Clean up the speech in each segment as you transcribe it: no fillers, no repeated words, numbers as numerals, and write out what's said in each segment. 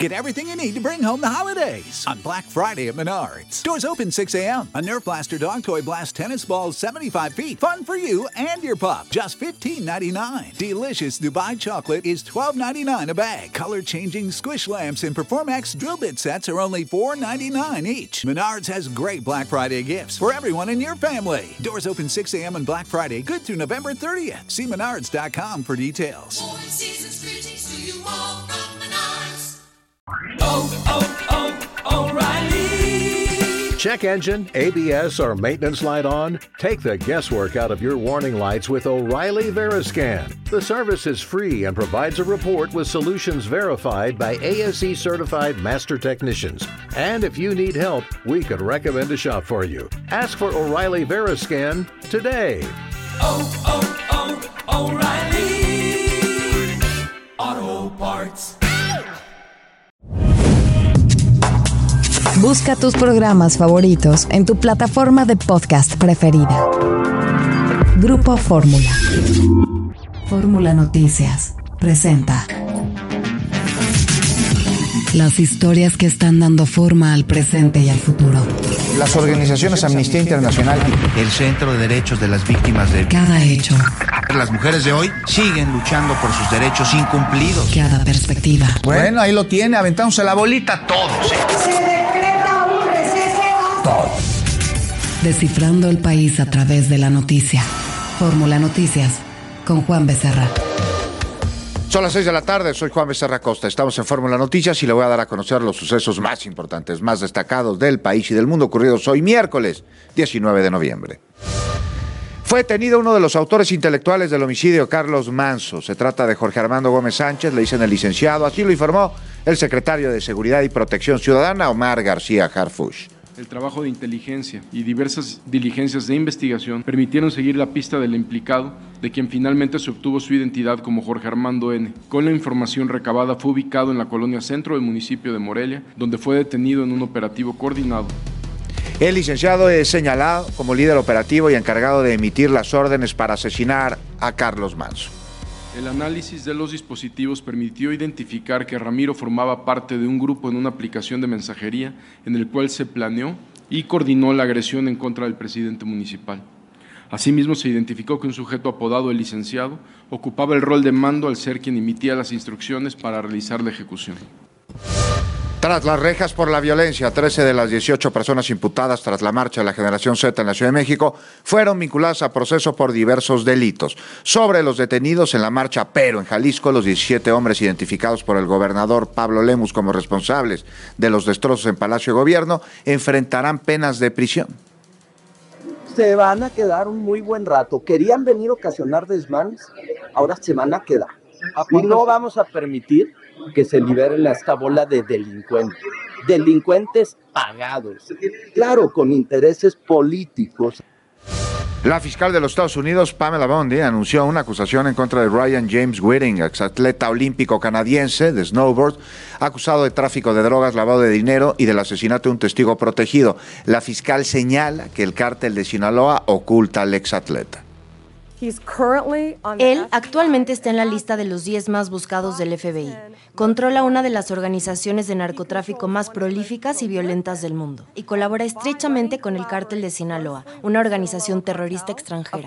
Get everything you need to bring home the holidays on Black Friday at Menards. Doors open 6 a.m. A Nerf Blaster Dog Toy Blast tennis ball 75 feet. Fun for you and your pup. Just $15.99. Delicious Dubai chocolate is $12.99 a bag. Color-changing squish lamps and Performax drill bit sets are only $4.99 each. Menards has great Black Friday gifts for everyone in your family. Doors open 6 a.m. on Black Friday, good through November 30th. See menards.com for details. O'Reilly. Check engine, ABS, or maintenance light on? Take the guesswork out of your warning lights with O'Reilly Veriscan. The service is free and provides a report with solutions verified by ASE certified master technicians. And if you need help, we could recommend a shop for you. Ask for O'Reilly Veriscan today. O'Reilly Auto Parts. Busca tus programas favoritos en tu plataforma de podcast preferida. Grupo Fórmula. Fórmula Noticias presenta las historias que están dando forma al presente y al futuro. Las organizaciones Amnistía Internacional, el Centro de Derechos de las Víctimas de cada hecho. Las mujeres de hoy siguen luchando por sus derechos incumplidos. Cada perspectiva. Bueno, ahí lo tiene, aventándose la bolita todos. Se decreta un receso. Todos. Descifrando el país a través de la noticia. Fórmula Noticias con Juan Becerra. Son las 6 de la tarde, soy Juan Becerra Costa, estamos en Fórmula Noticias y le voy a dar a conocer los sucesos más importantes, más destacados del país y del mundo ocurridos hoy miércoles 19 de noviembre. Fue detenido uno de los autores intelectuales del homicidio, Carlos Manzo. Se trata de Jorge Armando Gómez Sánchez, le dicen el licenciado, así lo informó el secretario de Seguridad y Protección Ciudadana, Omar García Harfuch. El trabajo de inteligencia y diversas diligencias de investigación permitieron seguir la pista del implicado, de quien finalmente se obtuvo su identidad como Jorge Armando N. Con la información recabada fue ubicado en la colonia centro del municipio de Morelia, donde fue detenido en un operativo coordinado. El licenciado es señalado como líder operativo y encargado de emitir las órdenes para asesinar a Carlos Manzo. El análisis de los dispositivos permitió identificar que Ramiro formaba parte de un grupo en una aplicación de mensajería en el cual se planeó y coordinó la agresión en contra del presidente municipal. Asimismo, se identificó que un sujeto apodado el licenciado ocupaba el rol de mando al ser quien emitía las instrucciones para realizar la ejecución. Tras las rejas por la violencia, 13 de las 18 personas imputadas tras la marcha de la Generación Z en la Ciudad de México fueron vinculadas a proceso por diversos delitos. Sobre los detenidos en la marcha, pero en Jalisco, los 17 hombres identificados por el gobernador Pablo Lemus como responsables de los destrozos en Palacio de Gobierno enfrentarán penas de prisión. Se van a quedar un muy buen rato. Querían venir a ocasionar desmanes, ahora se van a quedar. Y no vamos a permitir que se liberen a esta bola de delincuentes pagados, claro, con intereses políticos. La fiscal de los Estados Unidos, Pamela Bondi, anunció una acusación en contra de Ryan James Whiting, exatleta olímpico canadiense de snowboard, acusado de tráfico de drogas, lavado de dinero y del asesinato de un testigo protegido. La fiscal señala que el cártel de Sinaloa oculta al exatleta. Él actualmente está en la lista de los 10 más buscados del FBI. Controla una de las organizaciones de narcotráfico más prolíficas y violentas del mundo y colabora estrechamente con el cártel de Sinaloa, una organización terrorista extranjera.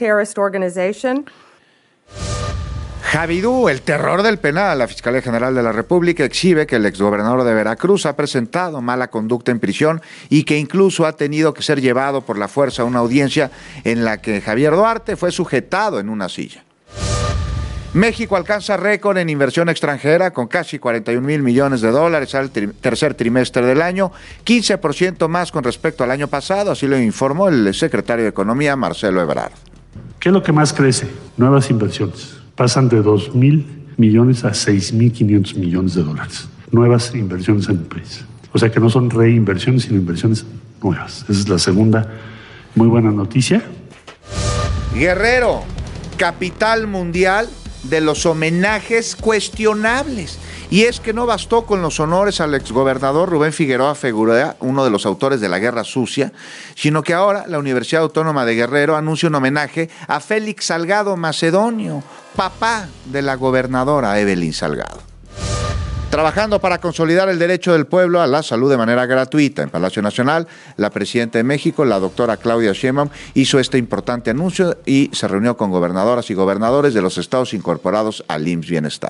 Javidú, el terror del penal. La Fiscalía General de la República exhibe que el exgobernador de Veracruz ha presentado mala conducta en prisión y que incluso ha tenido que ser llevado por la fuerza a una audiencia en la que Javier Duarte fue sujetado en una silla. México alcanza récord en inversión extranjera con casi 41 mil millones de dólares al tercer trimestre del año, 15% más con respecto al año pasado, así lo informó el secretario de Economía, Marcelo Ebrard. ¿Qué es lo que más crece? Nuevas inversiones. Pasan de 2,000 millones a 6,500 millones de dólares. Nuevas inversiones en el país. O sea que no son reinversiones, sino inversiones nuevas. Esa es la segunda muy buena noticia. Guerrero, capital mundial de los homenajes cuestionables. Y es que no bastó con los honores al exgobernador Rubén Figueroa Figueroa, uno de los autores de la Guerra Sucia, sino que ahora la Universidad Autónoma de Guerrero anuncia un homenaje a Félix Salgado Macedonio, papá de la gobernadora Evelyn Salgado. Trabajando para consolidar el derecho del pueblo a la salud de manera gratuita. En Palacio Nacional, la presidenta de México, la doctora Claudia Sheinbaum, hizo este importante anuncio y se reunió con gobernadoras y gobernadores de los estados incorporados al IMSS Bienestar.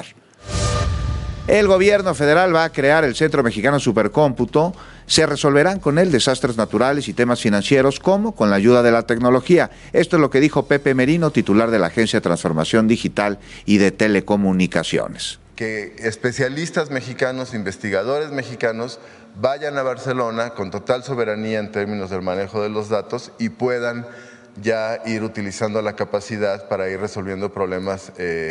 El gobierno federal va a crear el Centro Mexicano Supercómputo. Se resolverán con él desastres naturales y temas financieros, como con la ayuda de la tecnología. Esto es lo que dijo Pepe Merino, titular de la Agencia de Transformación Digital y de Telecomunicaciones. Que especialistas mexicanos, investigadores mexicanos, vayan a Barcelona con total soberanía en términos del manejo de los datos y puedan ya ir utilizando la capacidad para ir resolviendo problemas,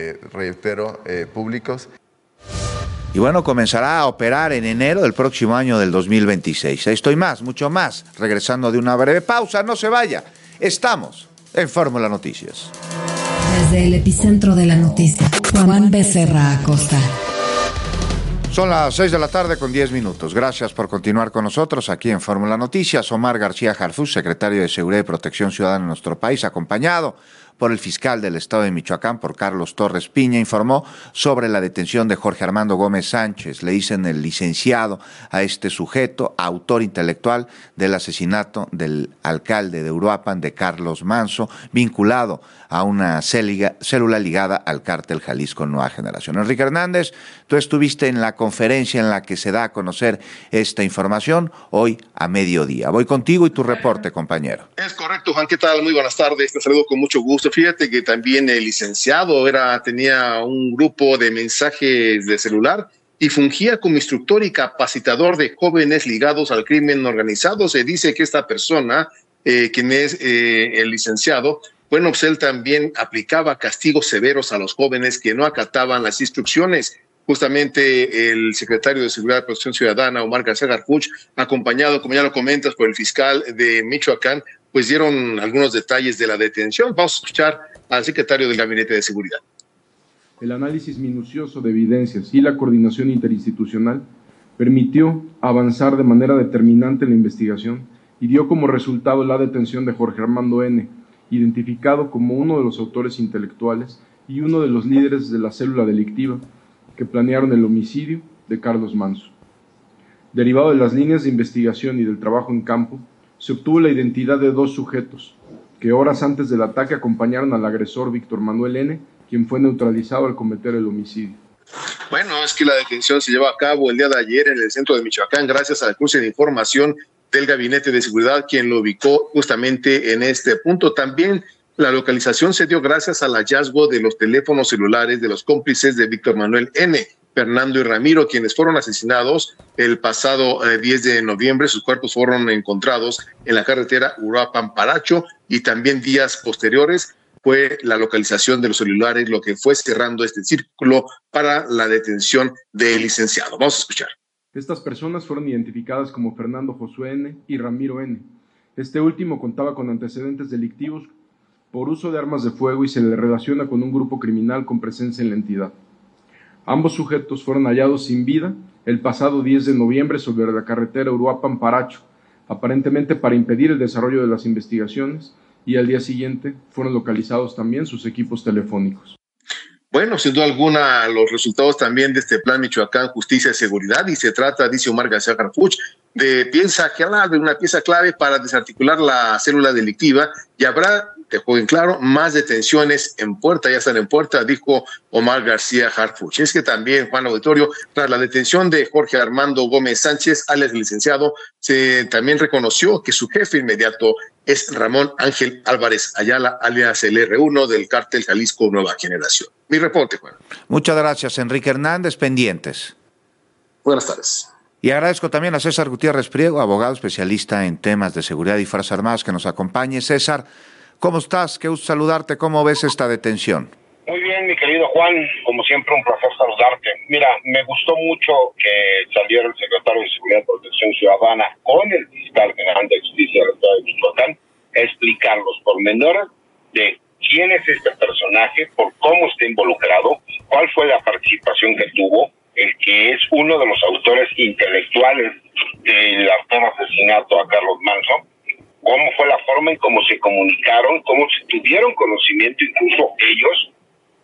públicos. Y bueno, comenzará a operar en enero del próximo año del 2026. Esto y más, mucho más, regresando de una breve pausa. No se vaya, estamos en Fórmula Noticias. Desde el epicentro de la noticia, Juan Becerra Acosta. Son las 6 de la tarde con 10 minutos. Gracias por continuar con nosotros aquí en Fórmula Noticias. Omar García Harfuch, secretario de Seguridad y Protección Ciudadana en nuestro país, acompañado por el fiscal del estado de Michoacán, por Carlos Torres Piña, informó sobre la detención de Jorge Armando Gómez Sánchez. Le dicen el licenciado a este sujeto, autor intelectual del asesinato del alcalde de Uruapan, de Carlos Manso, vinculado a una célula ligada al cártel Jalisco Nueva Generación. Enrique Hernández, tú estuviste en la conferencia en la que se da a conocer esta información hoy a mediodía. Voy contigo y tu reporte, compañero. Es correcto, Juan. ¿Qué tal? Muy buenas tardes. Te saludo con mucho gusto. Fíjate que también el licenciado tenía un grupo de mensajes de celular y fungía como instructor y capacitador de jóvenes ligados al crimen organizado. Se dice que esta persona, quien es el licenciado, bueno, pues él también aplicaba castigos severos a los jóvenes que no acataban las instrucciones. Justamente el secretario de Seguridad y Protección Ciudadana, Omar García Harfuch, acompañado, como ya lo comentas, por el fiscal de Michoacán, pues dieron algunos detalles de la detención. Vamos a escuchar al secretario del Gabinete de Seguridad. El análisis minucioso de evidencias y la coordinación interinstitucional permitió avanzar de manera determinante en la investigación y dio como resultado la detención de Jorge Armando N., identificado como uno de los autores intelectuales y uno de los líderes de la célula delictiva que planearon el homicidio de Carlos Manso. Derivado de las líneas de investigación y del trabajo en campo, se obtuvo la identidad de dos sujetos que horas antes del ataque acompañaron al agresor Víctor Manuel N., quien fue neutralizado al cometer el homicidio. Bueno, es que la detención se llevó a cabo el día de ayer en el centro de Michoacán gracias al cruce de información del Gabinete de Seguridad, quien lo ubicó justamente en este punto. También la localización se dio gracias al hallazgo de los teléfonos celulares de los cómplices de Víctor Manuel N., Fernando y Ramiro, quienes fueron asesinados el pasado 10 de noviembre. Sus cuerpos fueron encontrados en la carretera Uruapan-Paracho, y también días posteriores fue la localización de los celulares lo que fue cerrando este círculo para la detención del licenciado. Vamos a escuchar. Estas personas fueron identificadas como Fernando Josué N. y Ramiro N. Este último contaba con antecedentes delictivos por uso de armas de fuego y se le relaciona con un grupo criminal con presencia en la entidad. Ambos sujetos fueron hallados sin vida el pasado 10 de noviembre sobre la carretera Uruapan-Paracho, aparentemente para impedir el desarrollo de las investigaciones, y al día siguiente fueron localizados también sus equipos telefónicos. Bueno, sin duda alguna, los resultados también de este Plan Michoacán Justicia y Seguridad, y se trata, dice Omar García Harfuch, de una pieza clave para desarticular la célula delictiva, y habrá, te juego en claro, más detenciones en puerta, ya están en puerta, dijo Omar García Harfuch. Es que también, Juan Auditorio, tras la detención de Jorge Armando Gómez Sánchez, alias licenciado, se también reconoció que su jefe inmediato es Ramón Ángel Álvarez Ayala, alias el R1 del cártel Jalisco Nueva Generación. Mi reporte, Juan. Muchas gracias, Enrique Hernández, pendientes. Buenas tardes. Y agradezco también a César Gutiérrez Priego, abogado especialista en temas de seguridad y Fuerzas Armadas, que nos acompañe. César, ¿cómo estás? Qué gusto saludarte. ¿Cómo ves esta detención? Muy bien, mi querido Juan. Como siempre, un placer saludarte. Mira, me gustó mucho que saliera el secretario de Seguridad y Protección Ciudadana con el fiscal general de Justicia del Estado de Michoacán a explicar los pormenores de quién es este personaje, por cómo está involucrado, cuál fue la participación que tuvo, el que es uno de los autores intelectuales del asesinato a Carlos Manso, cómo fue la forma en cómo se comunicaron, cómo se tuvieron conocimiento incluso ellos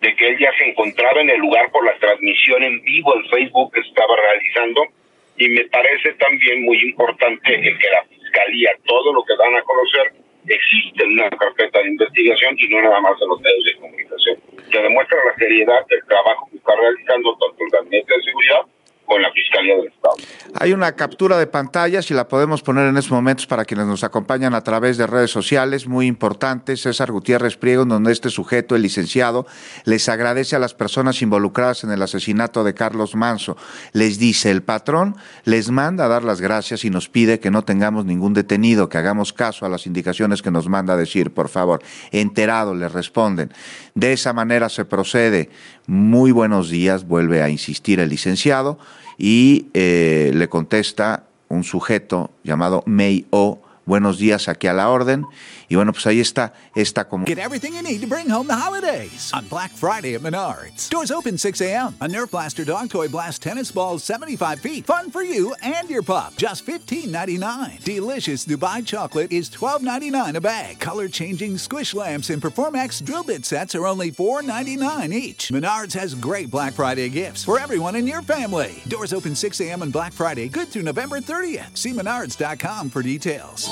de que él ya se encontraba en el lugar por la transmisión en vivo en Facebook que se estaba realizando, y me parece también muy importante el que la Fiscalía, todo lo que dan a conocer, existe una carpeta de investigación y no nada más en los medios de comunicación, que demuestra la seriedad del trabajo que está realizando tanto el Gabinete de Seguridad con la Fiscalía del Estado. Hay una captura de pantalla, si la podemos poner en estos momentos para quienes nos acompañan a través de redes sociales, muy importante. César Gutiérrez Priego, donde este sujeto, el licenciado, les agradece a las personas involucradas en el asesinato de Carlos Manso. Les dice, el patrón les manda a dar las gracias y nos pide que no tengamos ningún detenido, que hagamos caso a las indicaciones que nos manda a decir, por favor. Enterado, les responden. De esa manera se procede. Muy buenos días, vuelve a insistir el licenciado, y le contesta un sujeto llamado May O. Buenos días, aquí a la orden. Y bueno, pues ahí está esta como... Get everything you need to bring home the holidays on Black Friday at Menards. Doors open 6 a.m. A Nerf Blaster Dog Toy Blast tennis balls 75 feet. Fun for you and your pup. Just $15.99. Delicious Dubai chocolate is $12.99 a bag. Color-changing squish lamps and Performax drill bit sets are only $4.99 each. Menards has great Black Friday gifts for everyone in your family. Doors open 6 a.m. on Black Friday, good through November 30th. See menards.com for details.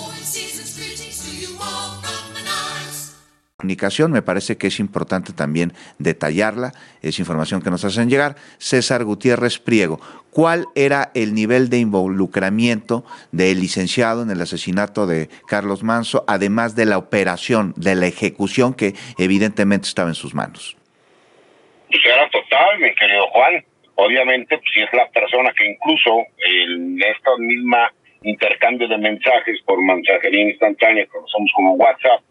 Comunicación, me parece que es importante también detallarla, es información que nos hacen llegar. César Gutiérrez Priego, ¿cuál era el nivel de involucramiento del licenciado en el asesinato de Carlos Manso, además de la operación, de la ejecución que evidentemente estaba en sus manos? Pues era total, mi querido Juan. Obviamente, pues, si es la persona que incluso en esta misma intercambio de mensajes por mensajería instantánea que conocemos como WhatsApp,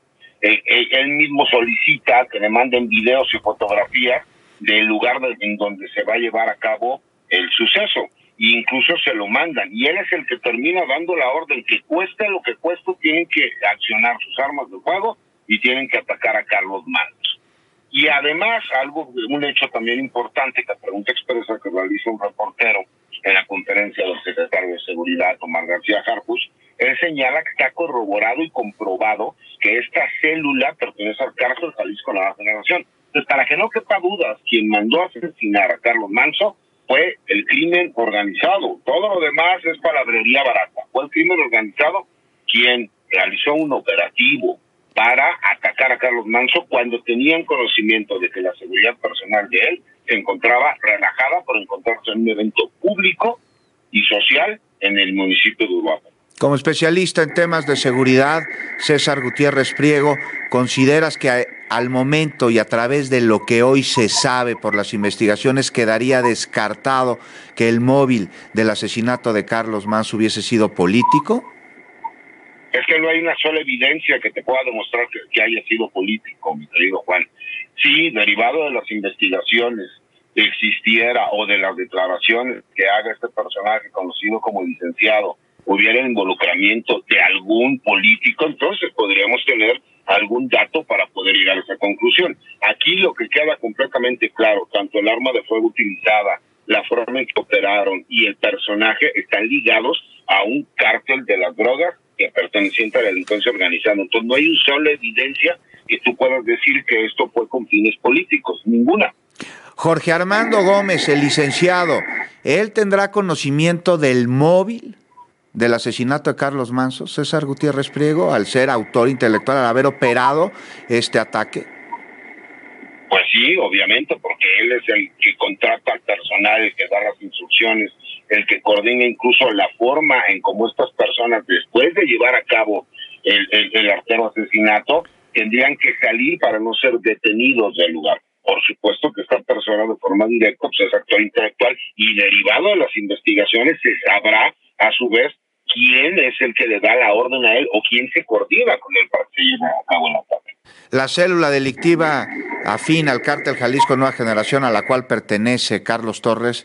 él mismo solicita que le manden videos y fotografías del lugar en donde se va a llevar a cabo el suceso, e incluso se lo mandan, y él es el que termina dando la orden que cueste lo que cueste, tienen que accionar sus armas de fuego y tienen que atacar a Carlos Manso. Y además, un hecho también importante, que pregunta expresa que realiza un reportero en la conferencia del secretario de Seguridad, Omar García Harfuch, él señala que está corroborado y comprobado que esta célula pertenece al Cártel Jalisco Nueva Generación. Entonces, para que no quepa dudas, quien mandó a asesinar a Carlos Manso fue el crimen organizado. Todo lo demás es palabrería barata. Fue el crimen organizado quien realizó un operativo para atacar a Carlos Manso cuando tenían conocimiento de que la seguridad personal de él se encontraba relajada por encontrarse en un evento público y social en el municipio de Uruapan. Como especialista en temas de seguridad, César Gutiérrez Priego, ¿consideras que al momento y a través de lo que hoy se sabe por las investigaciones quedaría descartado que el móvil del asesinato de Carlos Manso hubiese sido político? Es que no hay una sola evidencia que te pueda demostrar que haya sido político, mi querido Juan. Sí, derivado de las investigaciones existiera o de las declaraciones que haga este personaje conocido como licenciado, hubiera involucramiento de algún político, entonces podríamos tener algún dato para poder llegar a esa conclusión. Aquí lo que queda completamente claro, tanto el arma de fuego utilizada, la forma en que operaron y el personaje están ligados a un cártel de las drogas que perteneciente a la delincuencia organizada. Entonces no hay una sola evidencia que tú puedas decir que esto fue con fines políticos, ninguna. Jorge Armando Gómez, el licenciado, ¿él tendrá conocimiento del móvil del asesinato de Carlos Manso, César Gutiérrez Priego, al ser autor intelectual, al haber operado este ataque? Pues sí, obviamente, porque él es el que contrata al personal, el que da las instrucciones, el que coordina incluso la forma en cómo estas personas, después de llevar a cabo el artero asesinato, tendrían que salir para no ser detenidos del lugar. Por supuesto que esta persona de forma directa pues, es actor intelectual, y derivado de las investigaciones se sabrá a su vez quién es el que le da la orden a él o quién se coordina con él para que lleve a cabo el ataque. La célula delictiva afín al Cártel Jalisco Nueva Generación, a la cual pertenece Carlos Torres,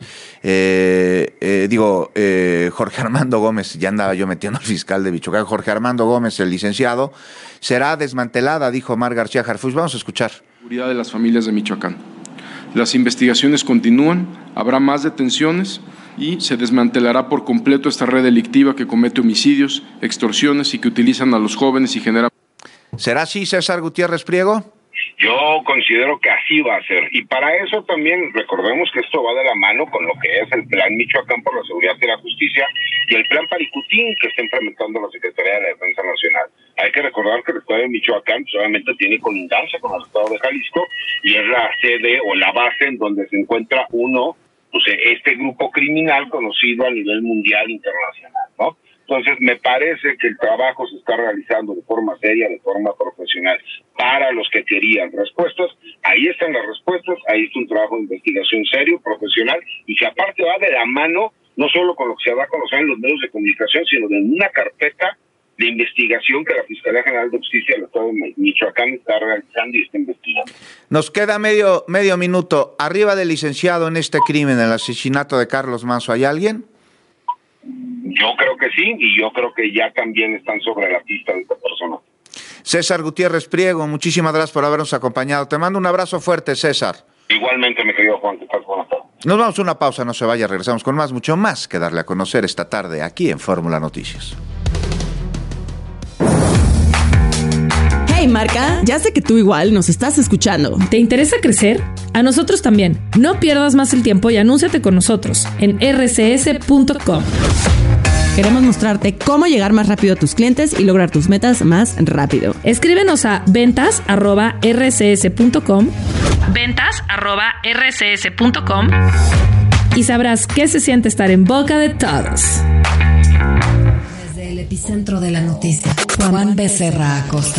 Jorge Armando Gómez, ya andaba yo metiendo al fiscal de Michoacán, Jorge Armando Gómez, el licenciado, será desmantelada, dijo Omar García Harfuch. Vamos a escuchar. Seguridad de las familias de Michoacán. Las investigaciones continúan, habrá más detenciones y se desmantelará por completo esta red delictiva que comete homicidios, extorsiones y que utilizan a los jóvenes y genera... ¿Será así, César Gutiérrez Priego? Yo considero que así va a ser. Y para eso también recordemos que esto va de la mano con lo que es el Plan Michoacán por la Seguridad y la Justicia y el Plan Paricutín que está implementando la Secretaría de la Defensa Nacional. Hay que recordar que el Estado de Michoacán solamente tiene colindancia con el Estado de Jalisco y es la sede o la base en donde se encuentra este grupo criminal conocido a nivel mundial internacional, ¿no? Entonces, me parece que el trabajo se está realizando de forma seria, de forma profesional, para los que querían respuestas. Ahí están las respuestas, ahí está un trabajo de investigación serio, profesional, y que aparte va de la mano, no solo con lo que se da a conocer en los medios de comunicación, sino de una carpeta de investigación que la Fiscalía General de Justicia del Estado de Michoacán está realizando y está investigando. Nos queda medio minuto. Arriba del licenciado en este crimen, el asesinato de Carlos Manzo, ¿hay alguien? Yo creo que sí, y yo creo que ya también están sobre la pista de esta persona. César Gutiérrez Priego, muchísimas gracias por habernos acompañado. Te mando un abrazo fuerte, César. Igualmente, mi querido Juan, que estás buenas tardes. Nos vamos a una pausa, no se vaya, regresamos con mucho más que darle a conocer esta tarde aquí en Fórmula Noticias. Hey Marca, ya sé que tú igual nos estás escuchando. ¿Te interesa crecer? A nosotros también. No pierdas más el tiempo y anúnciate con nosotros en rcs.com. Queremos mostrarte cómo llegar más rápido a tus clientes y lograr tus metas más rápido. Escríbenos a ventas@rcs.com ventas@rcs.com y sabrás qué se siente estar en boca de todos. Desde el epicentro de la noticia, Juan Becerra Acosta.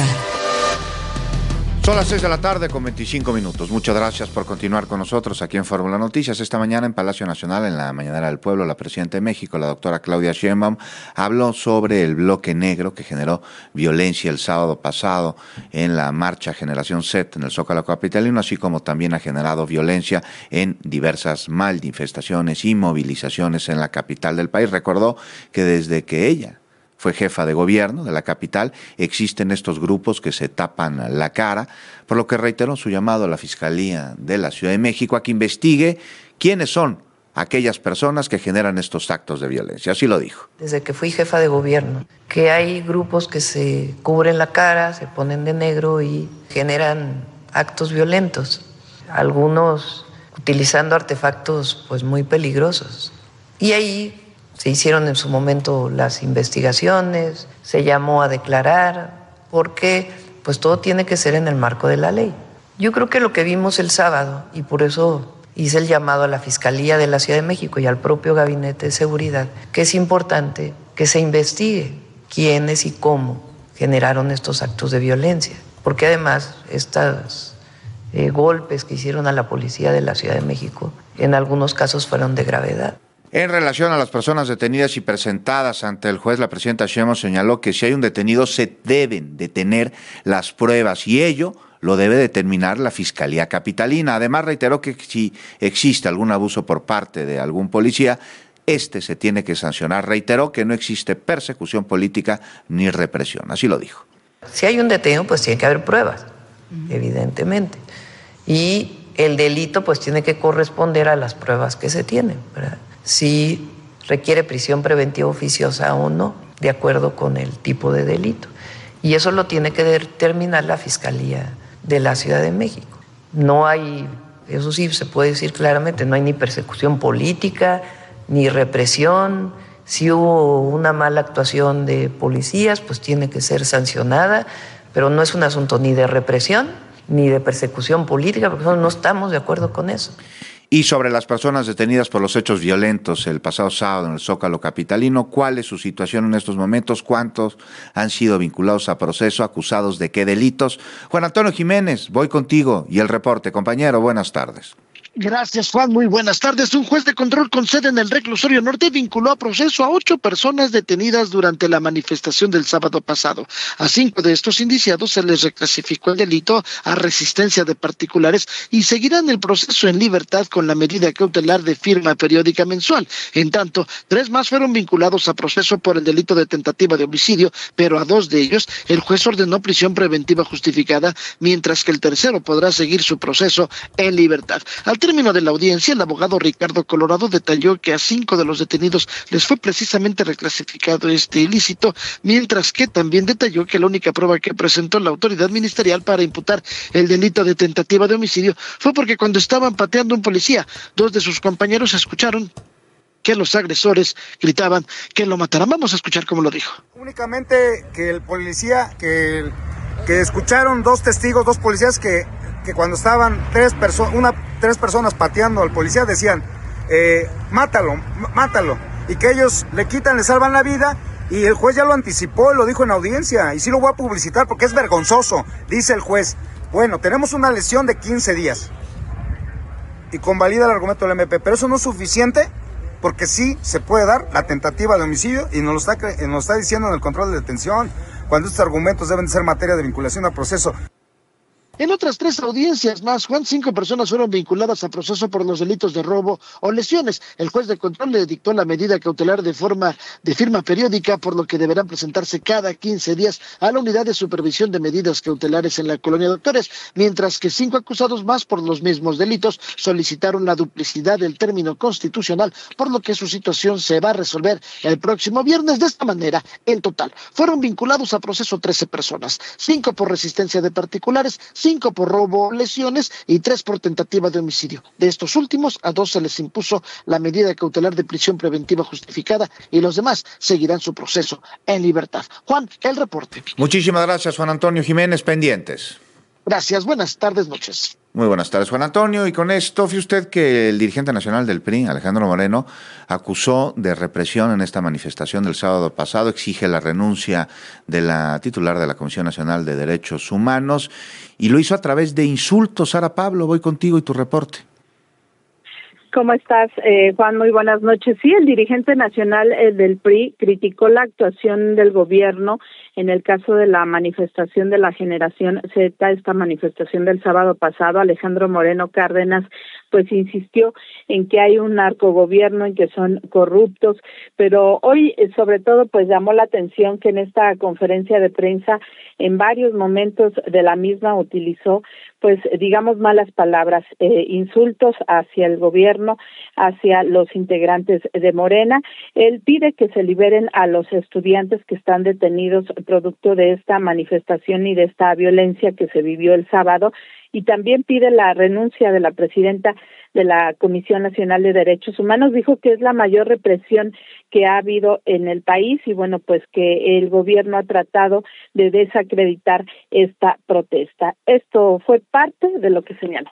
Son las 6 de la tarde con 25 minutos. Muchas gracias por continuar con nosotros aquí en Fórmula Noticias. Esta mañana en Palacio Nacional, en la Mañanera del Pueblo, la presidenta de México, la doctora Claudia Sheinbaum, habló sobre el bloque negro que generó violencia el sábado pasado en la marcha Generación Z en el Zócalo capitalino, así como también ha generado violencia en diversas manifestaciones y movilizaciones en la capital del país. Recordó que desde que ella fue jefa de gobierno de la capital, existen estos grupos que se tapan la cara, por lo que reiteró su llamado a la Fiscalía de la Ciudad de México a que investigue quiénes son aquellas personas que generan estos actos de violencia. Así lo dijo. Desde que fui jefa de gobierno, que hay grupos que se cubren la cara, se ponen de negro y generan actos violentos, algunos utilizando artefactos pues muy peligrosos. Y ahí se hicieron en su momento las investigaciones, se llamó a declarar, porque pues todo tiene que ser en el marco de la ley. Yo creo que lo que vimos el sábado, y por eso hice el llamado a la Fiscalía de la Ciudad de México y al propio Gabinete de Seguridad, que es importante que se investigue quiénes y cómo generaron estos actos de violencia, porque además estos golpes que hicieron a la policía de la Ciudad de México en algunos casos fueron de gravedad. En relación a las personas detenidas y presentadas ante el juez, la presidenta Sheinbaum señaló que si hay un detenido se deben detener las pruebas y ello lo debe determinar la Fiscalía Capitalina. Además, reiteró que si existe algún abuso por parte de algún policía, se tiene que sancionar. Reiteró que no existe persecución política ni represión. Así lo dijo. Si hay un detenido, pues tiene que haber pruebas, evidentemente. Y el delito pues tiene que corresponder a las pruebas que se tienen, ¿verdad? Si requiere prisión preventiva oficiosa o no, de acuerdo con el tipo de delito. Y eso lo tiene que determinar la Fiscalía de la Ciudad de México. No hay, eso sí se puede decir claramente, no hay ni persecución política, ni represión. Si hubo una mala actuación de policías, pues tiene que ser sancionada, pero no es un asunto ni de represión, ni de persecución política, porque no estamos de acuerdo con eso. Y sobre las personas detenidas por los hechos violentos el pasado sábado en el Zócalo capitalino, ¿cuál es su situación en estos momentos? ¿Cuántos han sido vinculados a proceso? ¿Acusados de qué delitos? Juan Antonio Jiménez, voy contigo y el reporte. Compañero, buenas tardes. Gracias, Juan. Muy buenas tardes. Un juez de control con sede en el Reclusorio Norte vinculó a proceso a 8 personas detenidas durante la manifestación del sábado pasado. A 5 de estos indiciados se les reclasificó el delito a resistencia de particulares y seguirán el proceso en libertad con la medida cautelar de firma periódica mensual. En tanto, 3 más fueron vinculados a proceso por el delito de tentativa de homicidio, pero a 2 de ellos el juez ordenó prisión preventiva justificada, mientras que el tercero podrá seguir su proceso en libertad. Al término de la audiencia, el abogado Ricardo Colorado detalló que a 5 de los detenidos les fue precisamente reclasificado este ilícito, mientras que también detalló que la única prueba que presentó la autoridad ministerial para imputar el delito de tentativa de homicidio fue porque cuando estaban pateando a un policía, 2 de sus compañeros escucharon que los agresores gritaban que lo mataran. Vamos a escuchar cómo lo dijo. Únicamente que el policía, que escucharon 2 testigos, 2 policías que cuando estaban 3 personas pateando al policía decían, mátalo, y que ellos le quitan, le salvan la vida, y el juez ya lo anticipó, lo dijo en audiencia, y sí lo voy a publicitar porque es vergonzoso, dice el juez. Bueno, tenemos una lesión de 15 días, y convalida el argumento del MP, pero eso no es suficiente, porque sí se puede dar la tentativa de homicidio, y nos lo está diciendo en el control de detención, cuando estos argumentos deben de ser materia de vinculación a proceso. En otras 3 audiencias más, Juan, 5 personas fueron vinculadas a proceso por los delitos de robo o lesiones. El juez de control le dictó la medida cautelar de firma periódica, por lo que deberán presentarse cada 15 días a la unidad de supervisión de medidas cautelares en la Colonia Doctores, mientras que 5 acusados más por los mismos delitos solicitaron la duplicidad del término constitucional, por lo que su situación se va a resolver el próximo viernes. De esta manera, en total, fueron vinculados a proceso 13 personas, 5 por resistencia de particulares, 5 por robo, lesiones y 3 por tentativa de homicidio. De estos últimos, a 2 se les impuso la medida cautelar de prisión preventiva justificada y los demás seguirán su proceso en libertad. Juan, el reporte. Muchísimas gracias, Juan Antonio Jiménez. Pendientes. Gracias, buenas tardes, noches. Muy buenas tardes, Juan Antonio. Y con esto, fíjese usted que el dirigente nacional del PRI, Alejandro Moreno, acusó de represión en esta manifestación del sábado pasado, exige la renuncia de la titular de la Comisión Nacional de Derechos Humanos y lo hizo a través de insultos. Sara Pablo, voy contigo y tu reporte. ¿Cómo estás, Juan? Muy buenas noches. Sí, el dirigente nacional del PRI criticó la actuación del gobierno en el caso de la manifestación de la Generación Z, esta manifestación del sábado pasado. Alejandro Moreno Cárdenas pues insistió en que hay un narcogobierno, en que son corruptos, pero hoy sobre todo pues llamó la atención que en esta conferencia de prensa en varios momentos de la misma utilizó pues digamos malas palabras, insultos hacia el gobierno, hacia los integrantes de Morena. Él pide que se liberen a los estudiantes que están detenidos producto de esta manifestación y de esta violencia que se vivió el sábado, y también pide la renuncia de la presidenta de la Comisión Nacional de Derechos Humanos. Dijo que es la mayor represión que ha habido en el país y bueno, pues que el gobierno ha tratado de desacreditar esta protesta. Esto fue parte de lo que señaló.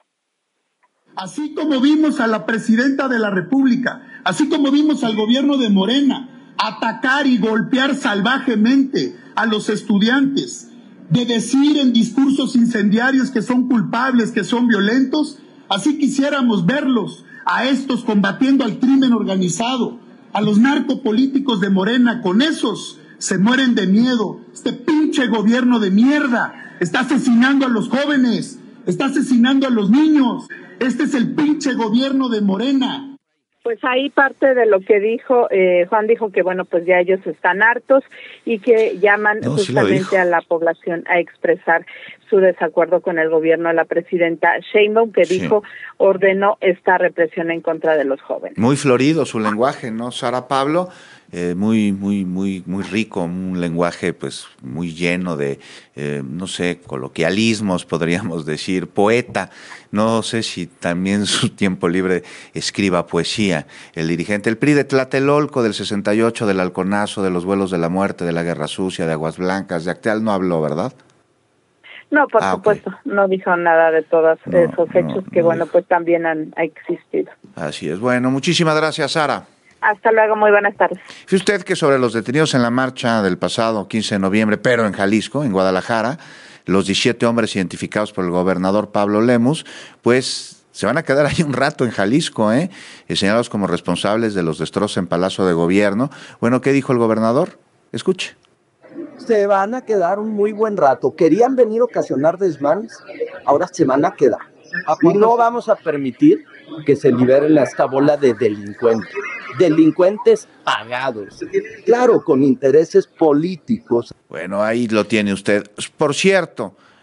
Así como vimos a la presidenta de la República, así como vimos al gobierno de Morena atacar y golpear salvajemente a los estudiantes, de decir en discursos incendiarios que son culpables, que son violentos, así quisiéramos verlos a estos combatiendo al crimen organizado, a los narcopolíticos de Morena. Con esos se mueren de miedo. Este pinche gobierno de mierda está asesinando a los jóvenes, está asesinando a los niños. Este es el pinche gobierno de Morena. Pues ahí parte de lo que dijo, Juan dijo que bueno, pues ya ellos están hartos y que llaman justamente a la población a expresar su desacuerdo con el gobierno de la presidenta Sheinbaum, que dijo ordenó esta represión en contra de los jóvenes. Muy florido su lenguaje, ¿no, Sara Pablo? Muy rico, un lenguaje pues muy lleno de, no sé, coloquialismos, podríamos decir, poeta. No sé si también su tiempo libre escriba poesía. El dirigente del PRI de Tlatelolco, del 68, del Halconazo, de los vuelos de la muerte, de la Guerra Sucia, de Aguas Blancas, de Acteal, no habló, ¿verdad? No, por supuesto, no dijo nada de todos esos hechos que, bueno, pues también han existido. Así es. Bueno, muchísimas gracias, Sara. Hasta luego, muy buenas tardes. Fíjese usted que sobre los detenidos en la marcha del pasado 15 de noviembre, pero en Jalisco, en Guadalajara, los 17 hombres identificados por el gobernador Pablo Lemus, pues se van a quedar ahí un rato en Jalisco, señalados como responsables de los destrozos en Palacio de Gobierno. Bueno, ¿qué dijo el gobernador? Escuche. Se van a quedar un muy buen rato. Querían venir a ocasionar desmanes, ahora se van a quedar. Y no vamos a permitir que se liberen a esta bola de delincuentes pagados, claro, con intereses políticos. Bueno, ahí lo tiene usted. Por cierto,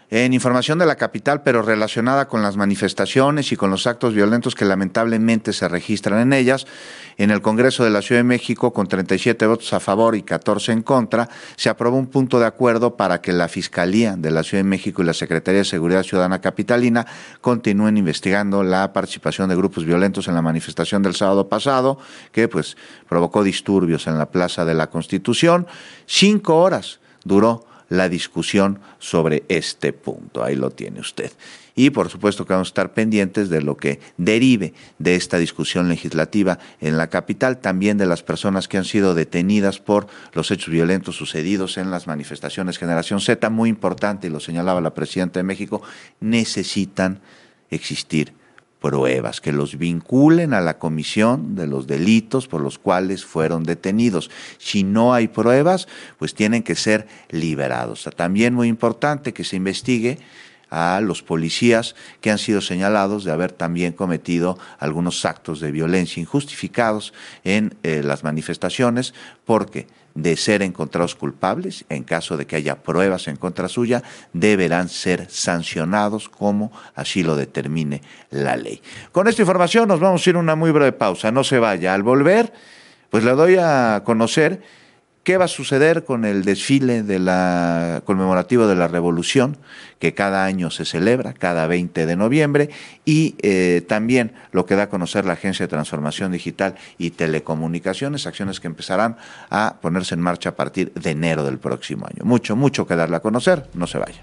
En información de la capital, pero relacionada con las manifestaciones y con los actos violentos que lamentablemente se registran en ellas, en el Congreso de la Ciudad de México, con 37 votos a favor y 14 en contra, se aprobó un punto de acuerdo para que la Fiscalía de la Ciudad de México y la Secretaría de Seguridad Ciudadana Capitalina continúen investigando la participación de grupos violentos en la manifestación del sábado pasado, que pues provocó disturbios en la Plaza de la Constitución. 5 horas duró la discusión sobre este punto. Ahí lo tiene usted. Y por supuesto que vamos a estar pendientes de lo que derive de esta discusión legislativa en la capital, también de las personas que han sido detenidas por los hechos violentos sucedidos en las manifestaciones Generación Z. Muy importante, y lo señalaba la presidenta de México, necesitan existir pruebas que los vinculen a la comisión de los delitos por los cuales fueron detenidos. Si no hay pruebas, pues tienen que ser liberados. También muy importante que se investigue a los policías que han sido señalados de haber también cometido algunos actos de violencia injustificados en las manifestaciones, porque de ser encontrados culpables, en caso de que haya pruebas en contra suya, deberán ser sancionados como así lo determine la ley. Con esta información nos vamos a ir a una muy breve pausa, no se vaya. Al volver, pues le doy a conocer qué va a suceder con el desfile conmemorativo de la Revolución, que cada año se celebra, cada 20 de noviembre, y también lo que da a conocer la Agencia de Transformación Digital y Telecomunicaciones, acciones que empezarán a ponerse en marcha a partir de enero del próximo año. Mucho que darle a conocer, no se vaya.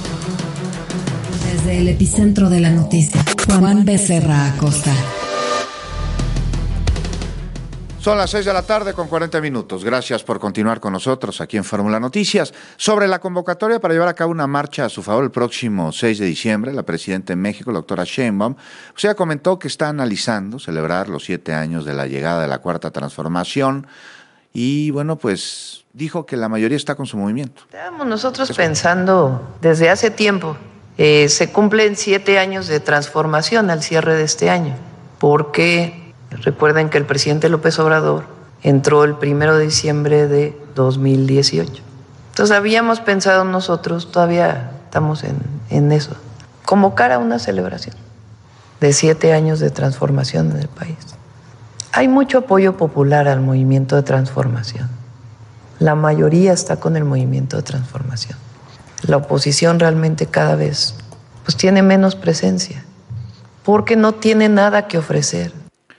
Desde el epicentro de la noticia, Juan Becerra Acosta. Son las 6 de la tarde con 40 minutos. Gracias por continuar con nosotros aquí en Fórmula Noticias. Sobre la convocatoria para llevar a cabo una marcha a su favor el próximo 6 de diciembre, la presidenta de México, la doctora Sheinbaum, pues ella comentó que está analizando celebrar los 7 años de la llegada de la Cuarta Transformación y, bueno, pues dijo que la mayoría está con su movimiento. Estábamos nosotros pensando desde hace tiempo. Se cumplen 7 años de transformación al cierre de este año, porque recuerden que el presidente López Obrador entró el 1 de diciembre de 2018. Entonces habíamos pensado nosotros, todavía estamos en eso, convocar a una celebración de 7 años de transformación en el país. Hay mucho apoyo popular al movimiento de transformación. La mayoría está con el movimiento de transformación. La oposición realmente cada vez pues tiene menos presencia, porque no tiene nada que ofrecer.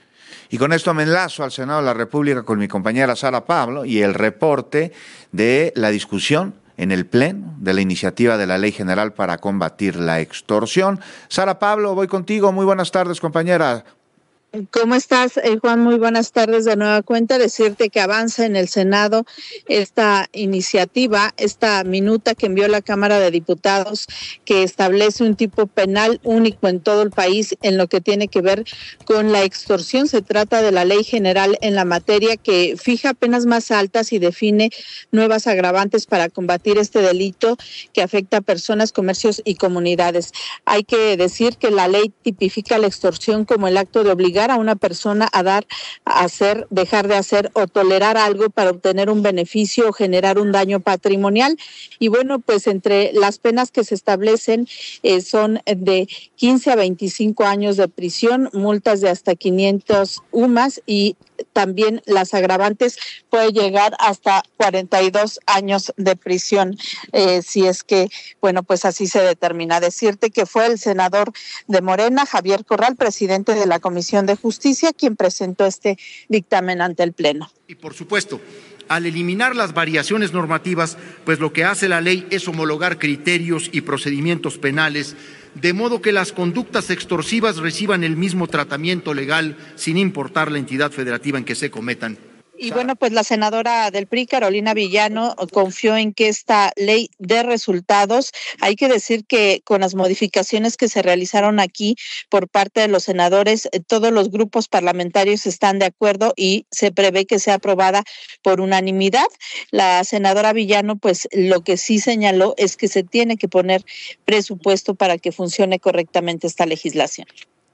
Y con esto me enlazo al Senado de la República con mi compañera Sara Pablo y el reporte de la discusión en el Pleno de la iniciativa de la Ley General para combatir la extorsión. Sara Pablo, voy contigo. Muy buenas tardes, compañera. ¿Cómo estás, Juan? Muy buenas tardes de nueva cuenta. Decirte que avanza en el Senado esta iniciativa, esta minuta que envió la Cámara de Diputados, que establece un tipo penal único en todo el país en lo que tiene que ver con la extorsión. Se trata de la Ley General en la materia, que fija penas más altas y define nuevas agravantes para combatir este delito que afecta a personas, comercios y comunidades. Hay que decir que la ley tipifica la extorsión como el acto de obligar a una persona a dar, a hacer, dejar de hacer o tolerar algo para obtener un beneficio o generar un daño patrimonial. Y bueno, pues entre las penas que se establecen son de 15 a 25 años de prisión, multas de hasta 500 UMAS y también las agravantes puede llegar hasta 42 años de prisión, si es que, bueno, pues así se determina. Decirte que fue el senador de Morena, Javier Corral, presidente de la Comisión de Justicia, quien presentó este dictamen ante el Pleno. Y por supuesto, al eliminar las variaciones normativas, pues lo que hace la ley es homologar criterios y procedimientos penales, de modo que las conductas extorsivas reciban el mismo tratamiento legal sin importar la entidad federativa en que se cometan. Y bueno, pues la senadora del PRI, Carolina Villano, confió en que esta ley dé resultados. Hay que decir que con las modificaciones que se realizaron aquí por parte de los senadores, todos los grupos parlamentarios están de acuerdo y se prevé que sea aprobada por unanimidad. La senadora Villano, pues lo que sí señaló es que se tiene que poner presupuesto para que funcione correctamente esta legislación.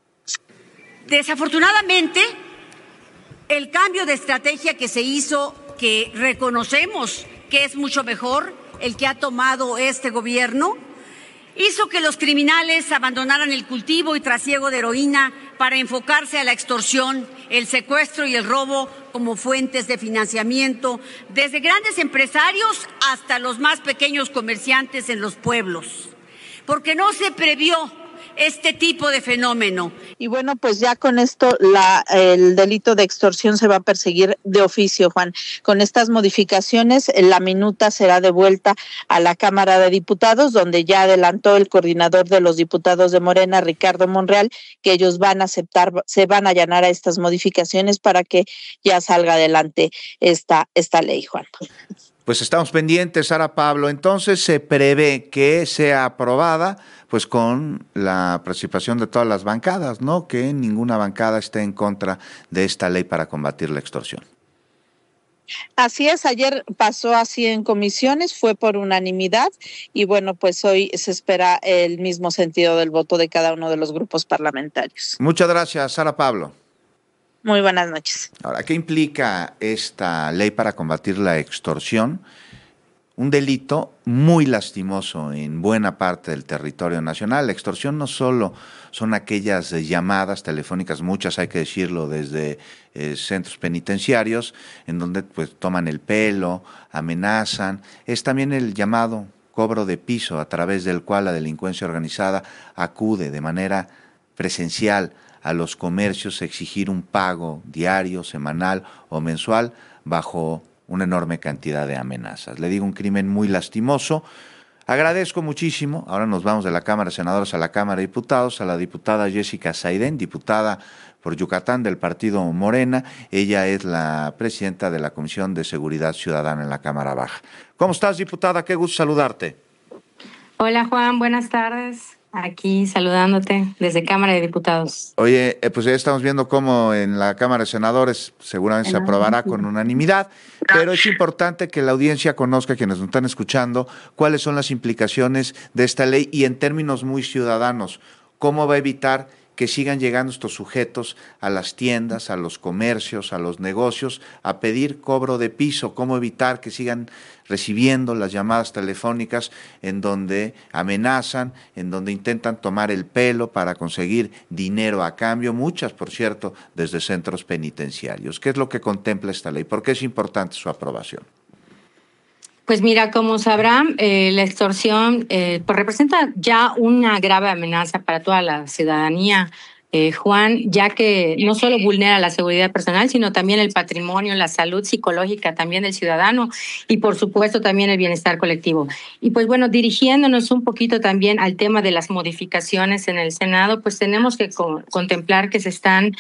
Desafortunadamente, el cambio de estrategia que se hizo, que reconocemos que es mucho mejor el que ha tomado este gobierno, hizo que los criminales abandonaran el cultivo y trasiego de heroína para enfocarse a la extorsión, el secuestro y el robo como fuentes de financiamiento, desde grandes empresarios hasta los más pequeños comerciantes en los pueblos, porque no se previó este tipo de fenómeno. Y bueno, pues ya con esto el delito de extorsión se va a perseguir de oficio, Juan. Con estas modificaciones, la minuta será devuelta a la Cámara de Diputados, donde ya adelantó el coordinador de los diputados de Morena, Ricardo Monreal, que ellos van a aceptar, se van a allanar a estas modificaciones para que ya salga adelante esta ley, Juan. Pues estamos pendientes, Sara Pablo. Entonces se prevé que sea aprobada pues con la participación de todas las bancadas, ¿no? Que ninguna bancada esté en contra de esta ley para combatir la extorsión. Así es, ayer pasó así en comisiones, fue por unanimidad y bueno, pues hoy se espera el mismo sentido del voto de cada uno de los grupos parlamentarios. Muchas gracias, Sara Pablo. Muy buenas noches. Ahora, ¿qué implica esta ley para combatir la extorsión? Un delito muy lastimoso en buena parte del territorio nacional. La extorsión no solo son aquellas llamadas telefónicas, muchas hay que decirlo, desde centros penitenciarios, en donde pues toman el pelo, amenazan. Es también el llamado cobro de piso, a través del cual la delincuencia organizada acude de manera presencial a los comercios a exigir un pago diario, semanal o mensual bajo una enorme cantidad de amenazas. Le digo, un crimen muy lastimoso. Agradezco muchísimo, ahora nos vamos de la Cámara de Senadores a la Cámara de Diputados, a la diputada Jessica Saidén, diputada por Yucatán del partido Morena. Ella es la presidenta de la Comisión de Seguridad Ciudadana en la Cámara Baja. ¿Cómo estás, diputada? Qué gusto saludarte. Hola, Juan, buenas tardes. Aquí saludándote desde Cámara de Diputados. Oye, pues ya estamos viendo cómo en la Cámara de Senadores seguramente se aprobará con unanimidad, pero es importante que la audiencia conozca, quienes nos están escuchando, cuáles son las implicaciones de esta ley y en términos muy ciudadanos, cómo va a evitar que sigan llegando estos sujetos a las tiendas, a los comercios, a los negocios, a pedir cobro de piso, cómo evitar que sigan recibiendo las llamadas telefónicas en donde amenazan, en donde intentan tomar el pelo para conseguir dinero a cambio, muchas, por cierto, desde centros penitenciarios. ¿Qué es lo que contempla esta ley? ¿Por qué es importante su aprobación? Pues mira, como sabrán, la extorsión pues representa ya una grave amenaza para toda la ciudadanía, Juan, ya que no solo vulnera la seguridad personal, sino también el patrimonio, la salud psicológica también del ciudadano y por supuesto también el bienestar colectivo. Y pues bueno, dirigiéndonos un poquito también al tema de las modificaciones en el Senado, pues tenemos que contemplar que se están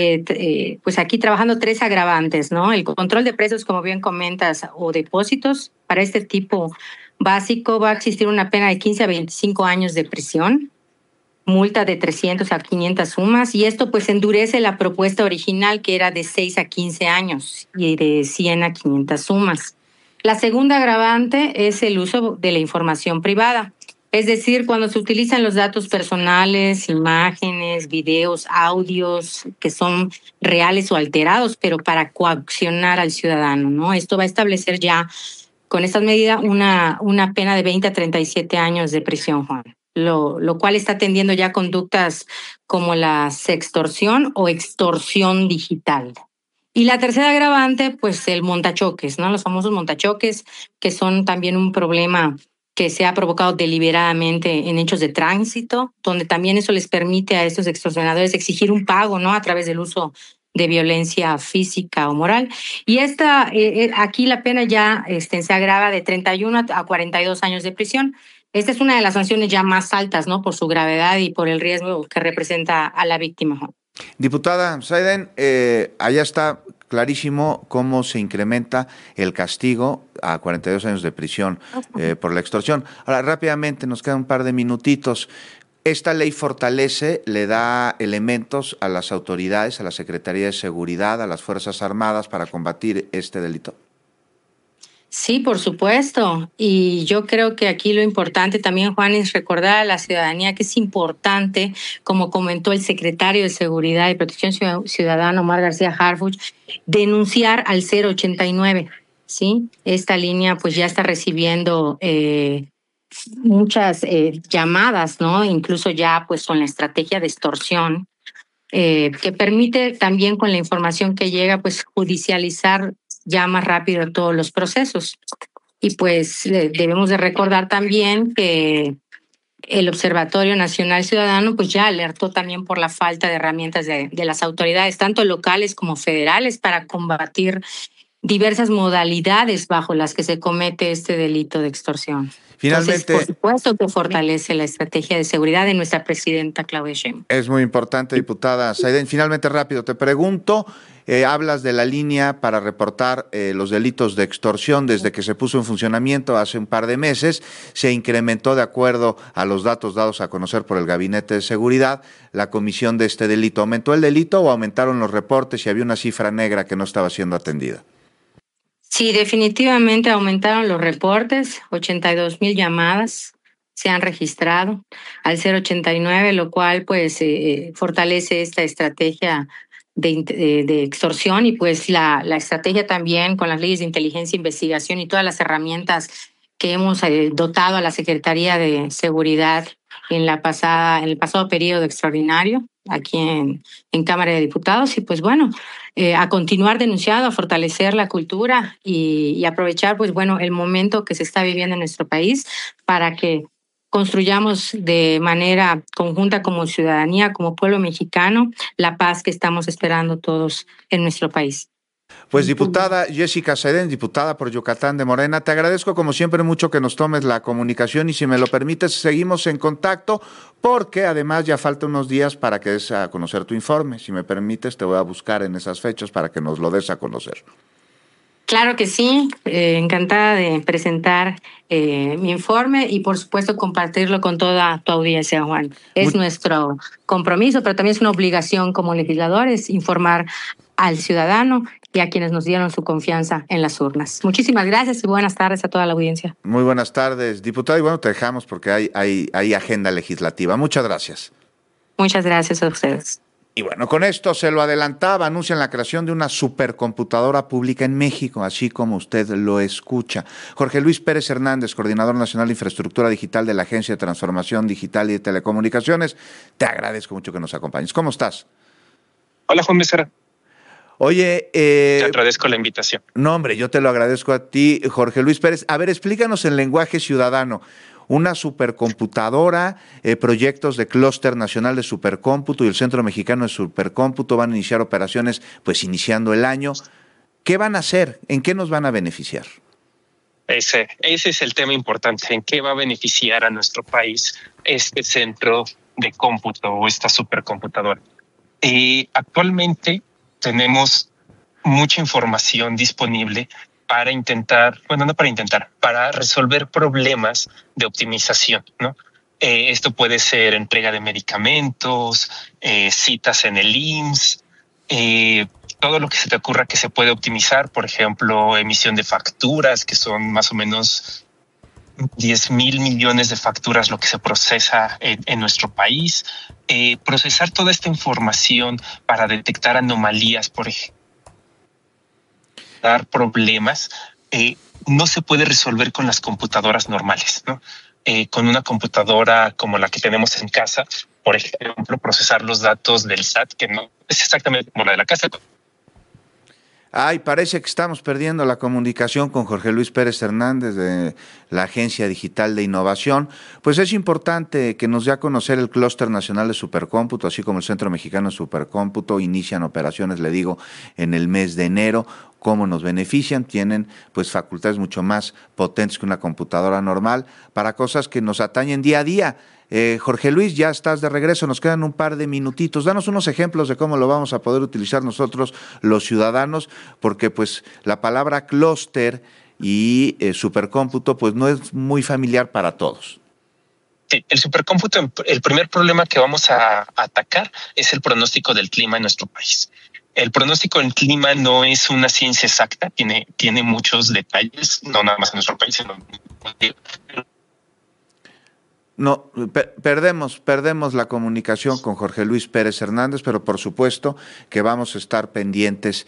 pues aquí trabajando 3 agravantes, ¿no? El control de precios, como bien comentas, o depósitos. Para este tipo básico va a existir una pena de 15 a 25 años de prisión, multa de 300 a 500 sumas, y esto pues endurece la propuesta original, que era de 6 a 15 años y de 100 a 500 sumas. La segunda agravante es el uso de la información privada, es decir, cuando se utilizan los datos personales, imágenes, videos, audios que son reales o alterados, pero para coaccionar al ciudadano, ¿no? Esto va a establecer ya con estas medidas una pena de 20 a 37 años de prisión, Juan. Lo cual está atendiendo ya conductas como la sextorsión o extorsión digital. Y la tercera agravante, pues el montachoques, ¿no? Los famosos montachoques, que son también un problema que se ha provocado deliberadamente en hechos de tránsito, donde también eso les permite a estos extorsionadores exigir un pago, ¿no? A través del uso de violencia física o moral. Y aquí la pena ya se agrava de 31 a 42 años de prisión. Esta es una de las sanciones ya más altas, ¿no? Por su gravedad y por el riesgo que representa a la víctima. Diputada Saidén, allá está clarísimo cómo se incrementa el castigo a 42 años de prisión por la extorsión. Ahora, rápidamente, nos quedan un par de minutitos. Esta ley fortalece, le da elementos a las autoridades, a la Secretaría de Seguridad, a las Fuerzas Armadas para combatir este delito. Sí, por supuesto. Y yo creo que aquí lo importante también, Juan, es recordar a la ciudadanía que es importante, como comentó el secretario de Seguridad y Protección Ciudadana, Omar García Harfuch, denunciar al 089, ¿sí? Esta línea pues ya está recibiendo muchas llamadas, ¿no? Incluso ya pues con la estrategia de extorsión, que permite también con la información que llega pues judicializar ya más rápido todos los procesos. Y pues debemos de recordar también que el Observatorio Nacional Ciudadano pues ya alertó también por la falta de herramientas de las autoridades, tanto locales como federales, para combatir diversas modalidades bajo las que se comete este delito de extorsión. Finalmente, entonces, por supuesto que fortalece la estrategia de seguridad de nuestra presidenta Claudia Sheinbaum. Es muy importante, diputada Saidén. Finalmente, rápido, te pregunto, hablas de la línea para reportar los delitos de extorsión. Desde que se puso en funcionamiento hace un par de meses, se incrementó, de acuerdo a los datos dados a conocer por el Gabinete de Seguridad, la comisión de este delito. ¿Aumentó el delito o aumentaron los reportes y había una cifra negra que no estaba siendo atendida? Sí, definitivamente aumentaron los reportes, 82,000 llamadas se han registrado al 089, lo cual pues fortalece esta estrategia de extorsión y pues la estrategia también con las leyes de inteligencia e investigación y todas las herramientas que hemos dotado a la Secretaría de Seguridad en el pasado periodo extraordinario aquí en Cámara de Diputados. Y pues bueno, a continuar denunciando, a fortalecer la cultura y aprovechar pues bueno el momento que se está viviendo en nuestro país para que construyamos de manera conjunta como ciudadanía, como pueblo mexicano, la paz que estamos esperando todos en nuestro país. Pues diputada Jessica Saidén, diputada por Yucatán de Morena, te agradezco como siempre mucho que nos tomes la comunicación y si me lo permites seguimos en contacto porque además ya falta unos días para que des a conocer tu informe. Si me permites te voy a buscar en esas fechas para que nos lo des a conocer. Claro que sí, encantada de presentar mi informe y por supuesto compartirlo con toda tu audiencia, Juan. Es nuestro compromiso, pero también es una obligación como legisladores informar al ciudadano y a quienes nos dieron su confianza en las urnas. Muchísimas gracias y buenas tardes a toda la audiencia. Muy buenas tardes, diputada, y bueno, te dejamos porque hay agenda legislativa. Muchas gracias. Muchas gracias a ustedes. Y bueno, con esto se lo adelantaba, anuncian la creación de una supercomputadora pública en México, así como usted lo escucha. Jorge Luis Pérez Hernández, Coordinador Nacional de Infraestructura Digital de la Agencia de Transformación Digital y de Telecomunicaciones, te agradezco mucho que nos acompañes. ¿Cómo estás? Hola, Juan Becerra. Oye, te agradezco la invitación. No, hombre, yo te lo agradezco a ti, Jorge Luis Pérez. A ver, explícanos en lenguaje ciudadano. Una supercomputadora, proyectos de Clúster Nacional de Supercómputo y el Centro Mexicano de Supercómputo van a iniciar operaciones, pues iniciando el año. ¿Qué van a hacer? ¿En qué nos van a beneficiar? Ese es el tema importante. ¿En qué va a beneficiar a nuestro país este centro de cómputo o esta supercomputadora? Actualmente tenemos mucha información disponible para resolver problemas de optimización, ¿no? Esto puede ser entrega de medicamentos, citas en el IMSS, todo lo que se te ocurra que se puede optimizar, por ejemplo, emisión de facturas, que son más o menos 10,000 millones de facturas lo que se procesa en nuestro país. Procesar toda esta información para detectar anomalías, por ejemplo, dar problemas, no se puede resolver con las computadoras normales, ¿no? Con una computadora como la que tenemos en casa, por ejemplo, procesar los datos del SAT, que no es exactamente como la de la casa. Ay, parece que estamos perdiendo la comunicación con Jorge Luis Pérez Hernández de la Agencia Digital de Innovación. Pues es importante que nos dé a conocer el Clúster Nacional de Supercómputo, así como el Centro Mexicano de Supercómputo. Inician operaciones, le digo, en el mes de enero. ¿Cómo nos benefician? Tienen pues facultades mucho más potentes que una computadora normal para cosas que nos atañen día a día. Jorge Luis, ya estás de regreso, nos quedan un par de minutitos. Danos unos ejemplos de cómo lo vamos a poder utilizar nosotros los ciudadanos, porque pues la palabra clúster y supercómputo pues no es muy familiar para todos. Sí, el supercómputo, el primer problema que vamos a atacar es el pronóstico del clima en nuestro país. El pronóstico del clima no es una ciencia exacta, tiene muchos detalles, no nada más en nuestro país, sino No, perdemos la comunicación con Jorge Luis Pérez Hernández, pero por supuesto que vamos a estar pendientes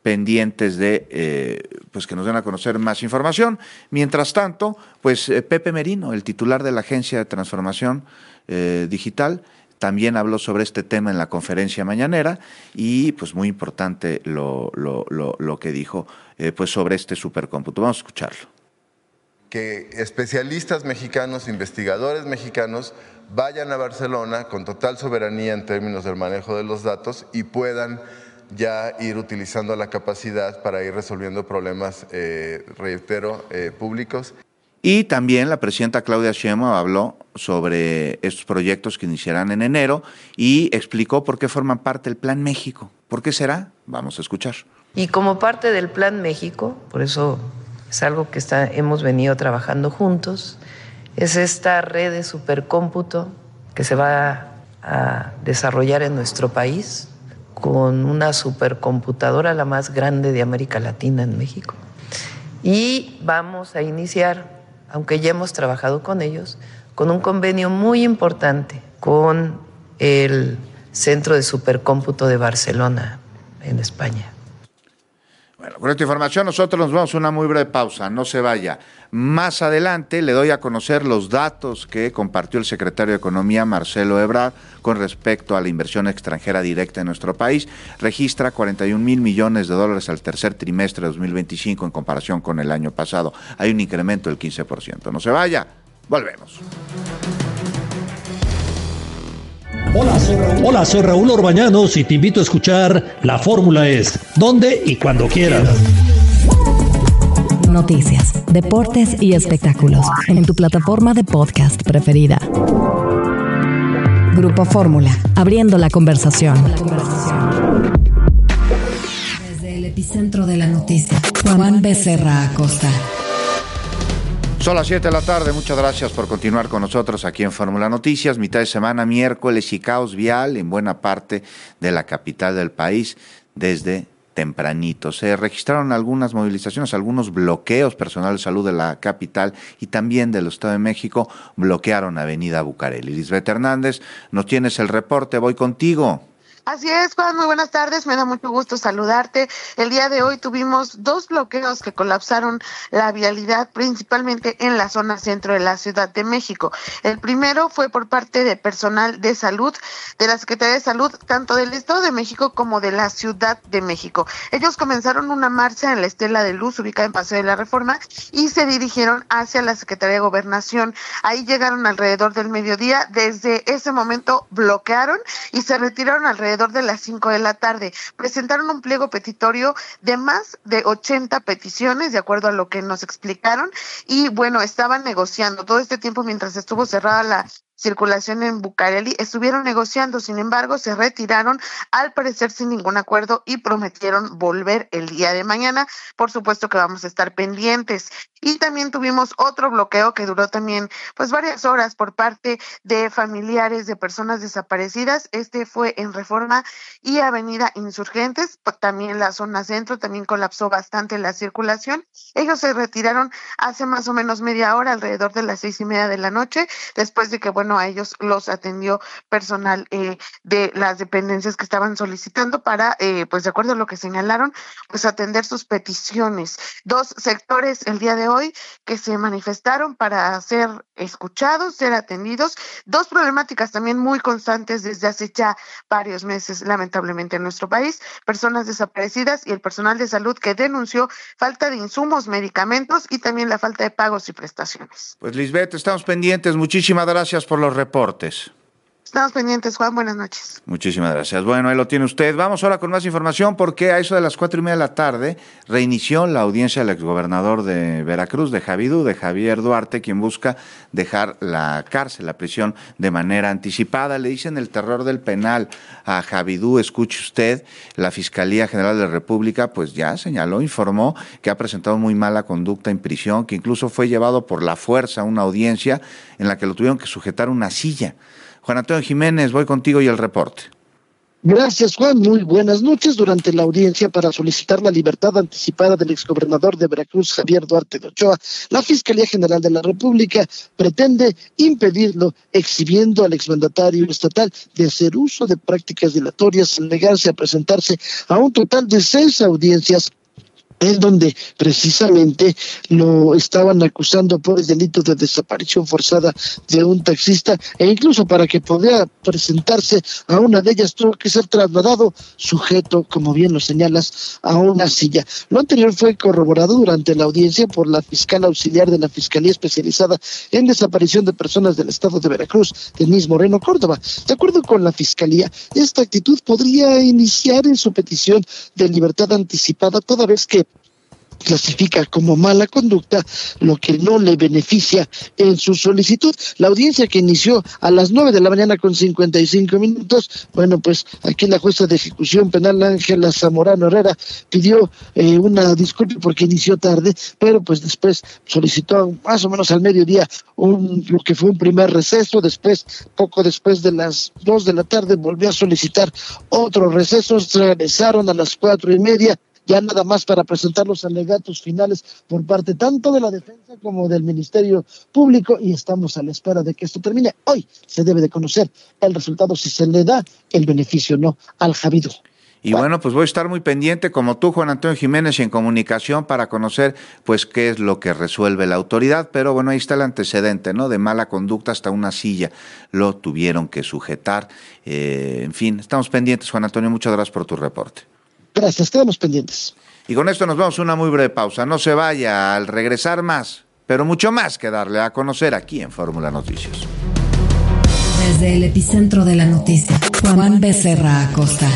de pues que nos den a conocer más información. Mientras tanto, pues Pepe Merino, el titular de la Agencia de Transformación Digital, también habló sobre este tema en la conferencia mañanera y pues muy importante lo que dijo pues sobre este supercómputo. Vamos a escucharlo. Que especialistas mexicanos, investigadores mexicanos, vayan a Barcelona con total soberanía en términos del manejo de los datos y puedan ya ir utilizando la capacidad para ir resolviendo problemas, públicos. Y también la presidenta Claudia Sheinbaum habló sobre estos proyectos que iniciarán en enero y explicó por qué forman parte del Plan México. ¿Por qué será? Vamos a escuchar. Y como parte del Plan México, por eso es algo que hemos venido trabajando juntos, es esta red de supercómputo que se va a desarrollar en nuestro país con una supercomputadora, la más grande de América Latina en México. Y vamos a iniciar, aunque ya hemos trabajado con ellos, con un convenio muy importante con el Centro de Supercómputo de Barcelona, en España. Bueno, con esta información nosotros nos vamos a una muy breve pausa, no se vaya. Más adelante le doy a conocer los datos que compartió el secretario de Economía, Marcelo Ebrard, con respecto a la inversión extranjera directa en nuestro país. Registra 41,000 millones de dólares al tercer trimestre de 2025 en comparación con el año pasado. Hay un incremento del 15%. No se vaya, volvemos. Hola, soy Raúl Orbañanos y te invito a escuchar La Fórmula Es, donde y cuando quieras. Noticias, deportes y espectáculos en tu plataforma de podcast preferida. Grupo Fórmula, abriendo la conversación. Desde el epicentro de la noticia, Juan Becerra Acosta. Son las 7 de la tarde, muchas gracias por continuar con nosotros aquí en Fórmula Noticias, mitad de semana, miércoles y caos vial en buena parte de la capital del país desde tempranito. Se registraron algunas movilizaciones, algunos bloqueos, personal de salud de la capital y también del Estado de México bloquearon Avenida Bucareli. Lisbeth Hernández, nos tienes el reporte, voy contigo. Así es, Juan, muy buenas tardes, me da mucho gusto saludarte. El día de hoy tuvimos 2 bloqueos que colapsaron la vialidad, principalmente en la zona centro de la Ciudad de México. El primero fue por parte de personal de salud, de la Secretaría de Salud, tanto del Estado de México como de la Ciudad de México. Ellos comenzaron una marcha en la Estela de Luz, ubicada en Paseo de la Reforma, y se dirigieron hacia la Secretaría de Gobernación. Ahí llegaron alrededor del mediodía, desde ese momento bloquearon y se retiraron alrededor de las 5 de la tarde. Presentaron un pliego petitorio de más de 80 peticiones, de acuerdo a lo que nos explicaron, y bueno, estaban negociando todo este tiempo mientras estuvo cerrada la circulación en Bucareli, estuvieron negociando, sin embargo, se retiraron, al parecer sin ningún acuerdo, y prometieron volver el día de mañana. Por supuesto que vamos a estar pendientes. Y también tuvimos otro bloqueo que duró también pues varias horas por parte de familiares de personas desaparecidas. Este fue en Reforma y Avenida Insurgentes, también la zona centro, también colapsó bastante la circulación. Ellos se retiraron hace más o menos media hora, alrededor de las 6:30 de la noche, después de que, bueno, a ellos los atendió personal de las dependencias que estaban solicitando para, pues de acuerdo a lo que señalaron, pues atender sus peticiones. 2 sectores el día de hoy que se manifestaron para ser escuchados, ser atendidos. 2 problemáticas también muy constantes desde hace ya varios meses, lamentablemente, en nuestro país: personas desaparecidas y el personal de salud que denunció falta de insumos, medicamentos y también la falta de pagos y prestaciones. Pues Lisbeth, estamos pendientes. Muchísimas gracias por los reportes. Estamos pendientes, Juan. Buenas noches. Muchísimas gracias. Bueno, ahí lo tiene usted. Vamos ahora con más información porque a eso de las 4:30 de la tarde reinició la audiencia del exgobernador de Veracruz, de Javier Duarte, quien busca dejar la cárcel, la prisión, de manera anticipada. Le dicen el terror del penal a Javidú. Escuche usted, la Fiscalía General de la República pues ya señaló, informó que ha presentado muy mala conducta en prisión, que incluso fue llevado por la fuerza a una audiencia en la que lo tuvieron que sujetar a una silla. Juan Antonio Jiménez, voy contigo y el reporte. Gracias, Juan. Muy buenas noches. Durante la audiencia para solicitar la libertad anticipada del exgobernador de Veracruz, Javier Duarte de Ochoa, la Fiscalía General de la República pretende impedirlo, exhibiendo al exmandatario estatal de hacer uso de prácticas dilatorias al negarse a presentarse a un total de 6 audiencias en donde precisamente lo estaban acusando por el delito de desaparición forzada de un taxista, e incluso para que pudiera presentarse a una de ellas tuvo que ser trasladado sujeto, como bien lo señalas, a una silla. Lo anterior fue corroborado durante la audiencia por la fiscal auxiliar de la Fiscalía Especializada en Desaparición de Personas del Estado de Veracruz, Denise Moreno Córdoba. De acuerdo con la Fiscalía, esta actitud podría iniciar en su petición de libertad anticipada, toda vez que clasifica como mala conducta lo que no le beneficia en su solicitud. La audiencia, que inició a las 9 de la mañana con 55 minutos, bueno, pues aquí la jueza de ejecución penal Ángela Zamorano Herrera pidió una disculpa porque inició tarde, pero pues después solicitó más o menos al mediodía lo que fue un primer receso. Después, poco después de las 2 de la tarde, volvió a solicitar otro receso. Regresaron a las 4:30, ya nada más para presentar los alegatos finales por parte tanto de la defensa como del Ministerio Público, y estamos a la espera de que esto termine. Hoy se debe de conocer el resultado, si se le da el beneficio o no al Javido. Y bueno, pues voy a estar muy pendiente, como tú, Juan Antonio Jiménez, y en comunicación para conocer pues qué es lo que resuelve la autoridad. Pero bueno, ahí está el antecedente, ¿no? De mala conducta, hasta una silla lo tuvieron que sujetar. En fin, estamos pendientes, Juan Antonio, muchas gracias por tu reporte. Gracias, quedamos pendientes. Y con esto nos vamos a una muy breve pausa. No se vaya, al regresar más, pero mucho más que darle a conocer aquí en Fórmula Noticias. Desde el epicentro de la noticia, Juan Becerra Acosta.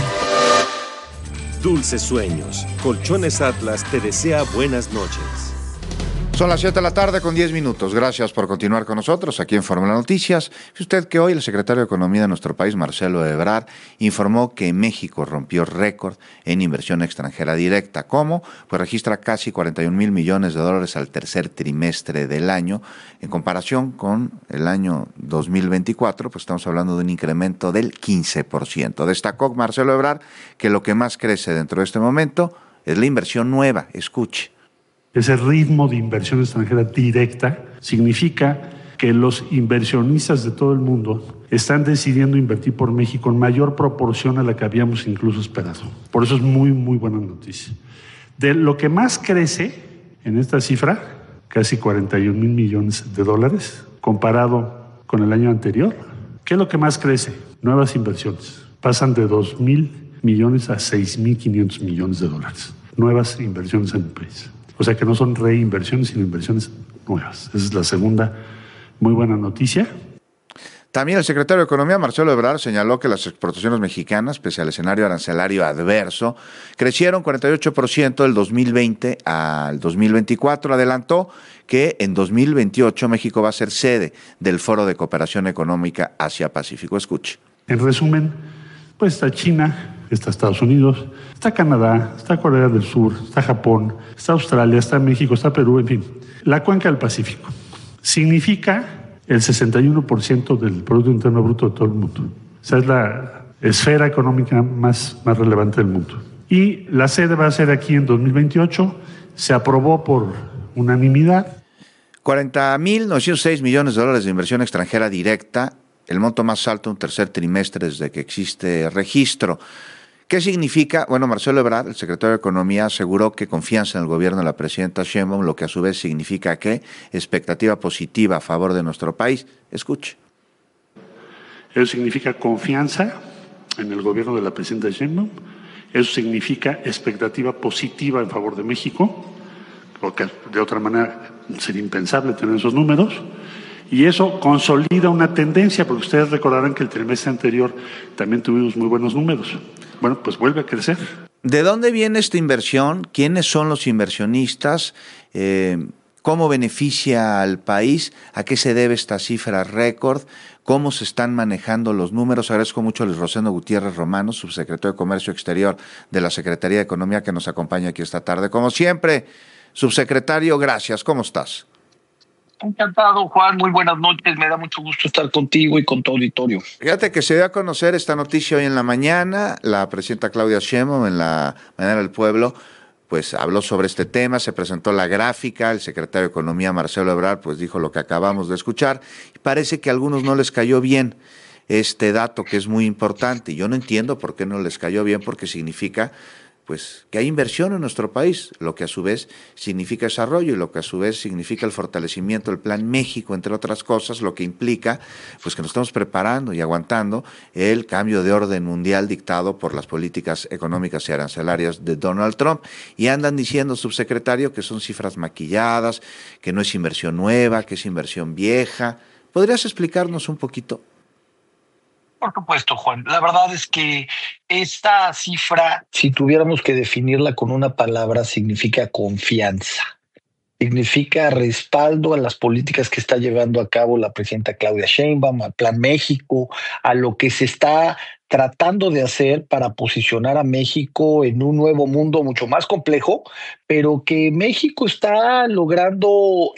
Dulces sueños. Colchones Atlas te desea buenas noches. Son las 7 de la tarde con 10 minutos. Gracias por continuar con nosotros aquí en Fórmula Noticias. Fíjese usted que hoy el secretario de Economía de nuestro país, Marcelo Ebrard, informó que México rompió récord en inversión extranjera directa. ¿Cómo? Pues registra casi 41,000 millones de dólares al tercer trimestre del año. En comparación con el año 2024, pues estamos hablando de un incremento del 15%. Destacó Marcelo Ebrard que lo que más crece dentro de este momento es la inversión nueva. Escuche. Ese ritmo de inversión extranjera directa significa que los inversionistas de todo el mundo están decidiendo invertir por México en mayor proporción a la que habíamos incluso esperado. Por eso es muy, muy buena noticia. De lo que más crece en esta cifra, casi 41,000 millones de dólares, comparado con el año anterior, ¿qué es lo que más crece? Nuevas inversiones. Pasan de 2,000 millones a 6,500 millones de dólares. Nuevas inversiones en el país. O sea que no son reinversiones, sino inversiones nuevas. Esa es la segunda muy buena noticia. También el secretario de Economía, Marcelo Ebrard, señaló que las exportaciones mexicanas, pese al escenario arancelario adverso, crecieron 48% del 2020 al 2024. Adelantó que en 2028 México va a ser sede del Foro de Cooperación Económica Asia-Pacífico. Escuche. En resumen, pues está China, está Estados Unidos, está Canadá, está Corea del Sur, está Japón, está Australia, está México, está Perú, en fin. La cuenca del Pacífico significa el 61% del Producto Interno Bruto de todo el mundo. O sea, es la esfera económica más relevante del mundo. Y la sede va a ser aquí en 2028. Se aprobó por unanimidad. 40,906 millones de dólares de inversión extranjera directa, el monto más alto en un tercer trimestre desde que existe registro. ¿Qué significa? Bueno, Marcelo Ebrard, el secretario de Economía, aseguró que confianza en el gobierno de la presidenta Sheinbaum, lo que a su vez significa que expectativa positiva a favor de nuestro país. Escuche. Eso significa confianza en el gobierno de la presidenta Sheinbaum. Eso significa expectativa positiva en favor de México, porque de otra manera sería impensable tener esos números. Y eso consolida una tendencia, porque ustedes recordarán que el trimestre anterior también tuvimos muy buenos números. Bueno, pues vuelve a crecer. ¿De dónde viene esta inversión? ¿Quiénes son los inversionistas? ¿Cómo beneficia al país? ¿A qué se debe esta cifra récord? ¿Cómo se están manejando los números? Agradezco mucho a Luis Rosendo Gutiérrez Romano, subsecretario de Comercio Exterior de la Secretaría de Economía, que nos acompaña aquí esta tarde. Como siempre, subsecretario, gracias. ¿Cómo estás? Encantado, Juan. Muy buenas noches. Me da mucho gusto estar contigo y con tu auditorio. Fíjate que se dio a conocer esta noticia hoy en la mañana. La presidenta Claudia Sheinbaum en la Mañana del Pueblo pues habló sobre este tema, se presentó la gráfica, el secretario de Economía Marcelo Ebrard pues dijo lo que acabamos de escuchar y parece que a algunos no les cayó bien este dato que es muy importante. Yo no entiendo por qué no les cayó bien, porque significa pues que hay inversión en nuestro país, lo que a su vez significa desarrollo y lo que a su vez significa el fortalecimiento del Plan México, entre otras cosas, lo que implica pues que nos estamos preparando y aguantando el cambio de orden mundial dictado por las políticas económicas y arancelarias de Donald Trump. Y andan diciendo, subsecretario, que son cifras maquilladas, que no es inversión nueva, que es inversión vieja. ¿Podrías explicarnos un poquito? Por supuesto, Juan. La verdad es que esta cifra, si tuviéramos que definirla con una palabra, significa confianza. Significa respaldo a las políticas que está llevando a cabo la presidenta Claudia Sheinbaum, al Plan México, a lo que se está tratando de hacer para posicionar a México en un nuevo mundo mucho más complejo, pero que México está logrando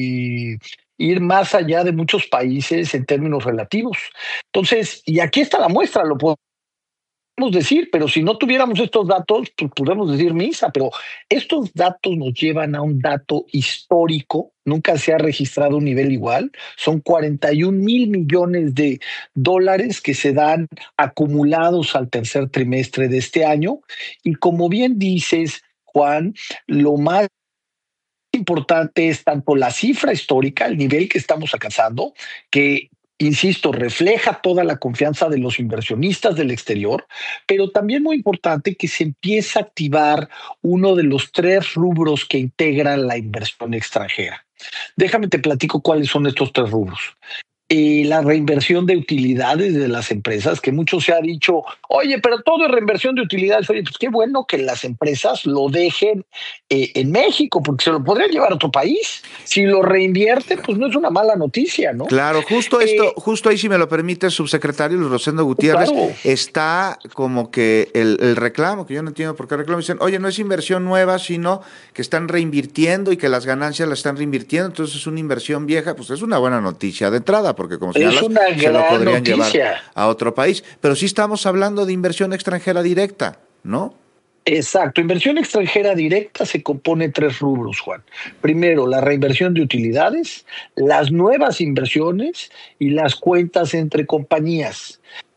ir más allá de muchos países en términos relativos. Entonces, y aquí está la muestra, lo podemos decir, pero si no tuviéramos estos datos, pues podemos decir misa, pero estos datos nos llevan a un dato histórico, nunca se ha registrado un nivel igual, son 41,000 millones de dólares que se dan acumulados al tercer trimestre de este año, y como bien dices, Juan, lo más importante es tanto la cifra histórica, el nivel que estamos alcanzando, que, insisto, refleja toda la confianza de los inversionistas del exterior, pero también muy importante que se empiece a activar uno de los 3 rubros que integran la inversión extranjera. Déjame te platico cuáles son estos 3 rubros. La reinversión de utilidades de las empresas, que mucho se ha dicho, oye, pero todo es reinversión de utilidades. Oye, pues qué bueno que las empresas lo dejen en México, porque se lo podrían llevar a otro país. Si lo reinvierten, pues no es una mala noticia, ¿no? Claro, justo ahí, si me lo permite, subsecretario Luis Rosendo Gutiérrez, claro, está como que el reclamo, que yo no entiendo por qué reclamo, dicen, oye, no es inversión nueva, sino que están reinvirtiendo y que las ganancias las están reinvirtiendo, entonces es una inversión vieja. Pues es una buena noticia de entrada, porque como señalas, se lo podrían llevar a otro país. Pero sí estamos hablando de inversión extranjera directa, ¿no? Exacto. Inversión extranjera directa se compone de 3 rubros, Juan. Primero, la reinversión de utilidades, las nuevas inversiones y las cuentas entre compañías.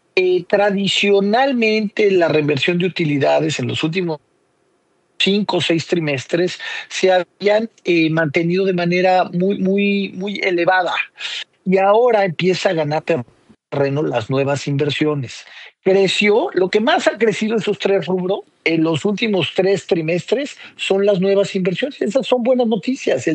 Tradicionalmente, la reinversión de utilidades en los últimos 5 o 6 trimestres se habían mantenido de manera muy elevada. Y ahora empieza a ganar terreno las nuevas inversiones. Creció, lo que más ha crecido en esos 3 rubros en los últimos 3 trimestres son las nuevas inversiones. Esas son buenas noticias. El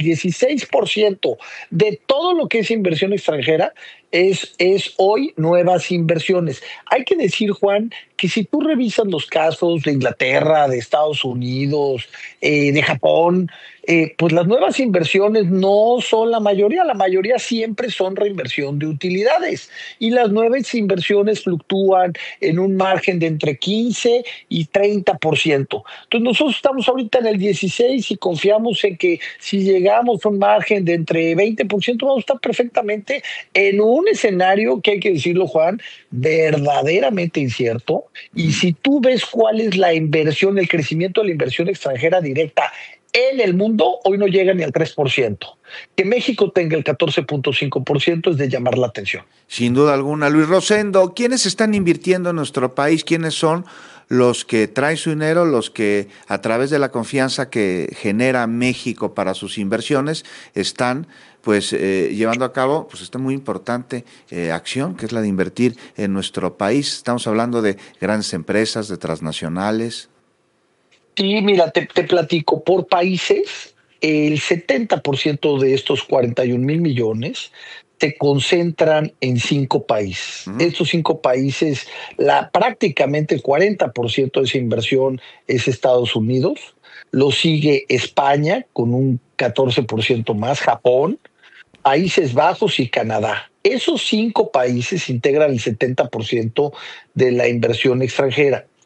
16% de todo lo que es inversión extranjera es hoy nuevas inversiones. Hay que decir, Juan, que si tú revisas los casos de Inglaterra, de Estados Unidos, de Japón, pues las nuevas inversiones no son la mayoría siempre son reinversión de utilidades, y las nuevas inversiones fluctúan en un margen de entre 15 y 30%. Entonces nosotros estamos ahorita en el 16% y confiamos en que si llegamos a un margen de entre 20%, vamos a estar perfectamente en un escenario que, hay que decirlo, Juan, verdaderamente incierto. Y si tú ves cuál es la inversión, el crecimiento de la inversión extranjera directa en el mundo, hoy no llega ni al 3%. Que México tenga el 14.5% es de llamar la atención. Sin duda alguna. Luis Rosendo, ¿quiénes están invirtiendo en nuestro país? ¿Quiénes son los que traen su dinero, los que a través de la confianza que genera México para sus inversiones están pues llevando a cabo pues esta muy importante acción, que es la de invertir en nuestro país? Estamos hablando de grandes empresas, de transnacionales. Sí, mira, te platico, por países, el 70% de estos 41,000 millones se concentran en 5 países. Estos 5 países, prácticamente el 40% de esa inversión es Estados Unidos, lo sigue España con un 14% más, Japón, Países Bajos y Canadá. Esos 5 países integran el 70% de la inversión extranjera.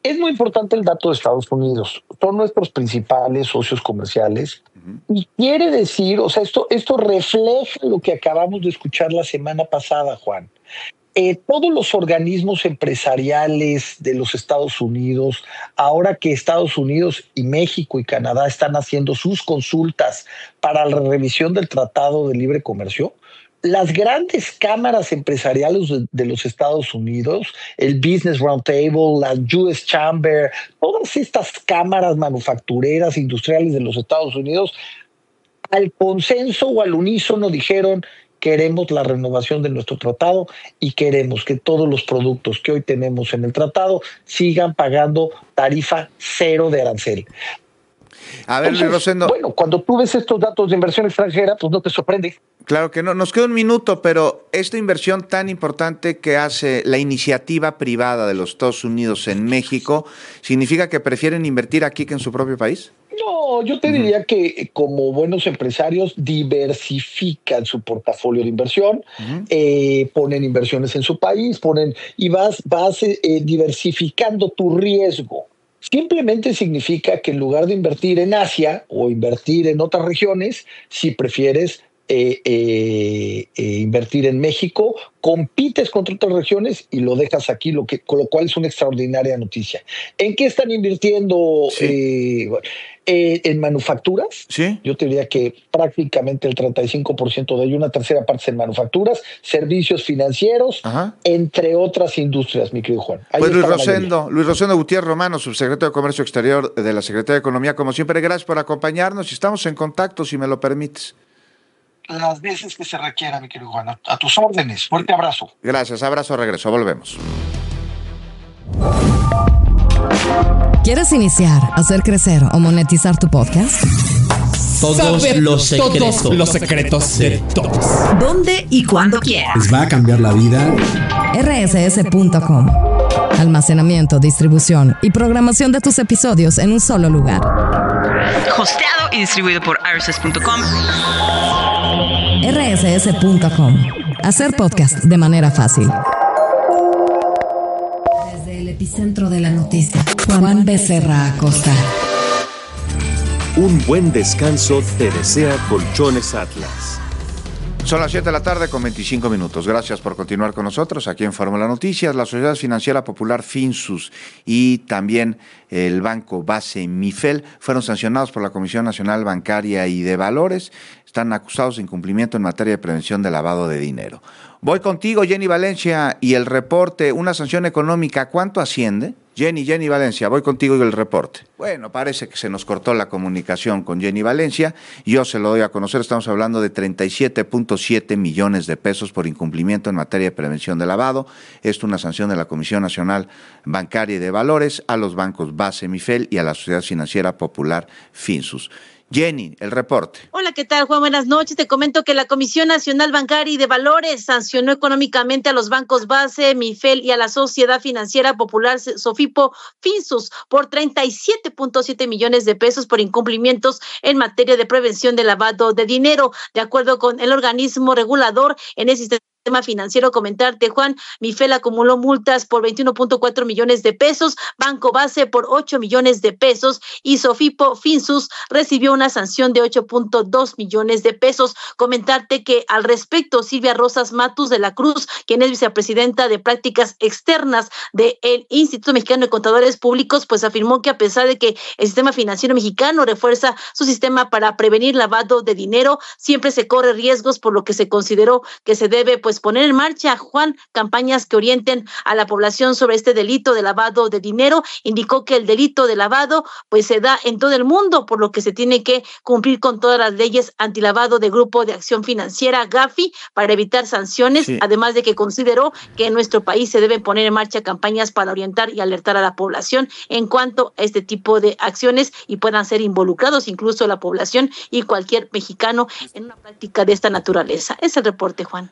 Es muy importante el dato de Estados Unidos. Son nuestros principales socios comerciales. Y quiere decir, o sea, esto refleja lo que acabamos de escuchar la semana pasada, Juan. Todos los organismos empresariales de los Estados Unidos, ahora que Estados Unidos y México y Canadá están haciendo sus consultas para la revisión del Tratado de Libre Comercio, las grandes cámaras empresariales de los Estados Unidos, el Business Roundtable, la US Chamber, todas estas cámaras manufactureras industriales de los Estados Unidos, al consenso o al unísono dijeron: queremos la renovación de nuestro tratado y queremos que todos los productos que hoy tenemos en el tratado sigan pagando tarifa cero de arancel. A ver, Luis Rosendo. Bueno, cuando tú ves estos datos de inversión extranjera, pues no te sorprende. Claro que no. Nos queda un minuto, pero esta inversión tan importante que hace la iniciativa privada de los Estados Unidos en México, ¿significa que prefieren invertir aquí que en su propio país? No, yo te diría que como buenos empresarios diversifican su portafolio de inversión, ponen inversiones en su país, vas diversificando tu riesgo. Simplemente significa que en lugar de invertir en Asia o invertir en otras regiones, si prefieres invertir en México, compites contra otras regiones y lo dejas aquí, con lo cual es una extraordinaria noticia. ¿En qué están invirtiendo? Sí. En manufacturas. Sí. Yo te diría que prácticamente el 35% de ello, una tercera parte es en manufacturas, servicios financieros, entre otras industrias, mi querido Juan. Ahí pues Luis Rosendo Gutiérrez Romano, subsecretario de Comercio Exterior de la Secretaría de Economía, como siempre, gracias por acompañarnos y estamos en contacto, si me lo permites. Las veces que se requiera, mi querido Juan. A tus órdenes. Fuerte abrazo. Gracias, abrazo, regreso. Volvemos. ¿Quieres iniciar, hacer crecer o monetizar tu podcast? Todos los secretos de todos. ¿Dónde y cuándo quieras? Les va a cambiar la vida. rss.com. Almacenamiento, distribución y programación de tus episodios en un solo lugar. Hosteado y distribuido por rss.com. rss.com. Hacer podcast de manera fácil. Desde el epicentro de la noticia, Juan Becerra Acosta. Un buen descanso te desea Colchones Atlas. Son las 7 de la tarde con 25 minutos. Gracias por continuar con nosotros aquí en Fórmula Noticias. La Sociedad Financiera Popular Finsus y también el Banco Base Mifel fueron sancionados por la Comisión Nacional Bancaria y de Valores. Están acusados de incumplimiento en materia de prevención de lavado de dinero. Voy contigo, Jenny Valencia, y el reporte. Una sanción económica, ¿cuánto asciende? Jenny Valencia, voy contigo y el reporte. Bueno, parece que se nos cortó la comunicación con Jenny Valencia. Yo se lo doy a conocer, estamos hablando de 37.7 millones de pesos por incumplimiento en materia de prevención de lavado. Esto es una sanción de la Comisión Nacional Bancaria y de Valores a los bancos Base Mifel y a la Sociedad Financiera Popular Finsus. Jenny, el reporte. Hola, ¿qué tal, Juan? Buenas noches. Te comento que la Comisión Nacional Bancaria y de Valores sancionó económicamente a los bancos Base, Mifel y a la Sociedad Financiera Popular Sofipo Finsus por 37.7 millones de pesos por incumplimientos en materia de prevención de lavado de dinero. De acuerdo con el organismo regulador en el sistema financiero, comentarte, Juan, Mifel acumuló multas por 21.4 millones de pesos, Banco Base por 8 millones de pesos y Sofipo Finsus recibió una sanción de 8.2 millones de pesos. Comentarte que al respecto, Silvia Rosas Matus de la Cruz, quien es vicepresidenta de prácticas externas del Instituto Mexicano de Contadores Públicos, pues afirmó que a pesar de que el sistema financiero mexicano refuerza su sistema para prevenir lavado de dinero, siempre se corre riesgos, por lo que se consideró que se debe poner en marcha, Juan, campañas que orienten a la población sobre este delito de lavado de dinero. Indicó que el delito de lavado pues se da en todo el mundo, por lo que se tiene que cumplir con todas las leyes antilavado de Grupo de Acción Financiera, GAFI, para evitar sanciones, además de que consideró que en nuestro país se deben poner en marcha campañas para orientar y alertar a la población en cuanto a este tipo de acciones y puedan ser involucrados incluso la población y cualquier mexicano en una práctica de esta naturaleza. Es el reporte, Juan. Gracias,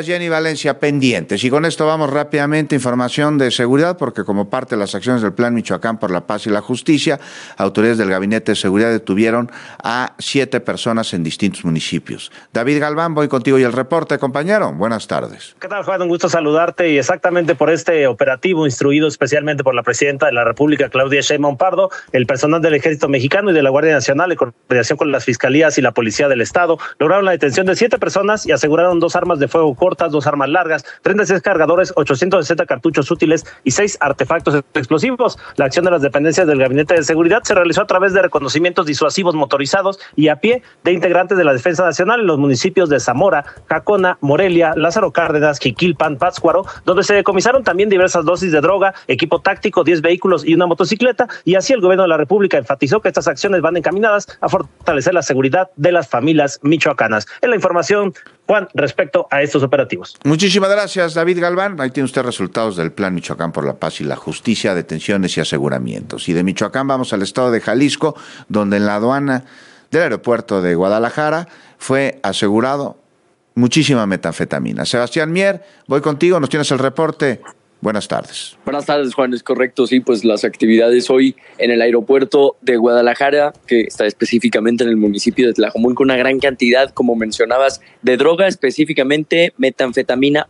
Gracias, Jenny Valencia, pendientes. Y con esto vamos rápidamente a información de seguridad, porque como parte de las acciones del Plan Michoacán por la Paz y la Justicia, autoridades del Gabinete de Seguridad detuvieron a 7 personas en distintos municipios. David Galván, voy contigo y el reporte, compañero. Buenas tardes. ¿Qué tal, Juan? Un gusto saludarte, y exactamente por este operativo instruido especialmente por la presidenta de la República, Claudia Sheinbaum Pardo, el personal del Ejército Mexicano y de la Guardia Nacional, en coordinación con las fiscalías y la Policía del Estado, lograron la detención de 7 personas y aseguraron 2 armas de fuego cortas, 2 armas largas, 36 cargadores, 860 cartuchos útiles y 6 artefactos explosivos. La acción de las dependencias del Gabinete de Seguridad se realizó a través de reconocimientos disuasivos motorizados y a pie de integrantes de la Defensa Nacional en los municipios de Zamora, Jacona, Morelia, Lázaro Cárdenas, Jiquilpan, Pátzcuaro, donde se decomisaron también diversas dosis de droga, equipo táctico, 10 vehículos y una motocicleta, y así el gobierno de la República enfatizó que estas acciones van encaminadas a fortalecer la seguridad de las familias michoacanas. En la información, Juan, respecto a estos operativos. Muchísimas gracias, David Galván. Ahí tiene usted resultados del Plan Michoacán por la Paz y la Justicia, detenciones y aseguramientos. Y de Michoacán vamos al estado de Jalisco, donde en la aduana del aeropuerto de Guadalajara fue asegurado muchísima metanfetamina. Sebastián Mier, voy contigo, nos tienes el reporte. Buenas tardes. Buenas tardes, Juan, es correcto, sí, pues las actividades hoy en el aeropuerto de Guadalajara, que está específicamente en el municipio de Tlajomulco, con una gran cantidad, como mencionabas, de droga, específicamente metanfetamina,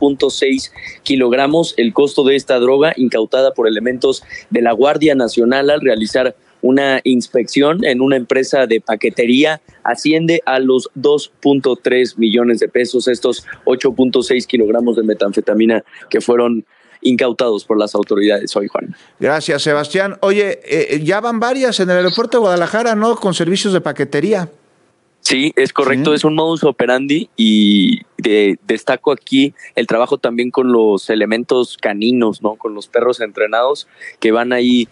8.6 kilogramos. El costo de esta droga, incautada por elementos de la Guardia Nacional al realizar una inspección en una empresa de paquetería, asciende a los 2.3 millones de pesos, estos 8.6 kilogramos de metanfetamina que fueron incautados por las autoridades hoy, Juan. Gracias, Sebastián. Oye, ya van varias en el aeropuerto de Guadalajara, ¿no? Con servicios de paquetería. Sí, es correcto, es un modus operandi, y destaco aquí el trabajo también con los elementos caninos, ¿no? Con los perros entrenados que van ahí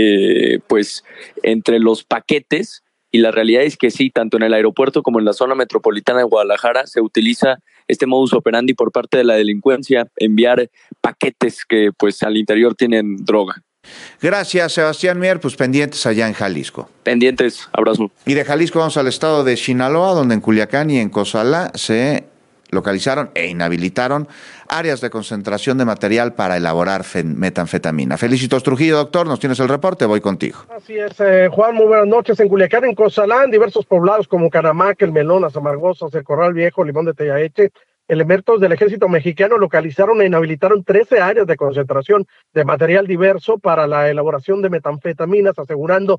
pues entre los paquetes, y la realidad es que sí, tanto en el aeropuerto como en la zona metropolitana de Guadalajara se utiliza este modus operandi por parte de la delincuencia, enviar paquetes que pues al interior tienen droga. Gracias, Sebastián Mier, pues pendientes allá en Jalisco. Pendientes, abrazo. Y de Jalisco vamos al estado de Sinaloa, donde en Culiacán y en Cozalá se localizaron e inhabilitaron áreas de concentración de material para elaborar metanfetamina. Felicitos Trujillo, doctor, nos tienes el reporte, voy contigo. Así es, Juan, muy buenas noches. En Culiacán, en Cozalá, en diversos poblados como Canamac, El Melón, Las Amargosas, El Corral Viejo, Limón de Teyaeche, elementos del Ejército Mexicano localizaron e inhabilitaron 13 áreas de concentración de material diverso para la elaboración de metanfetaminas, asegurando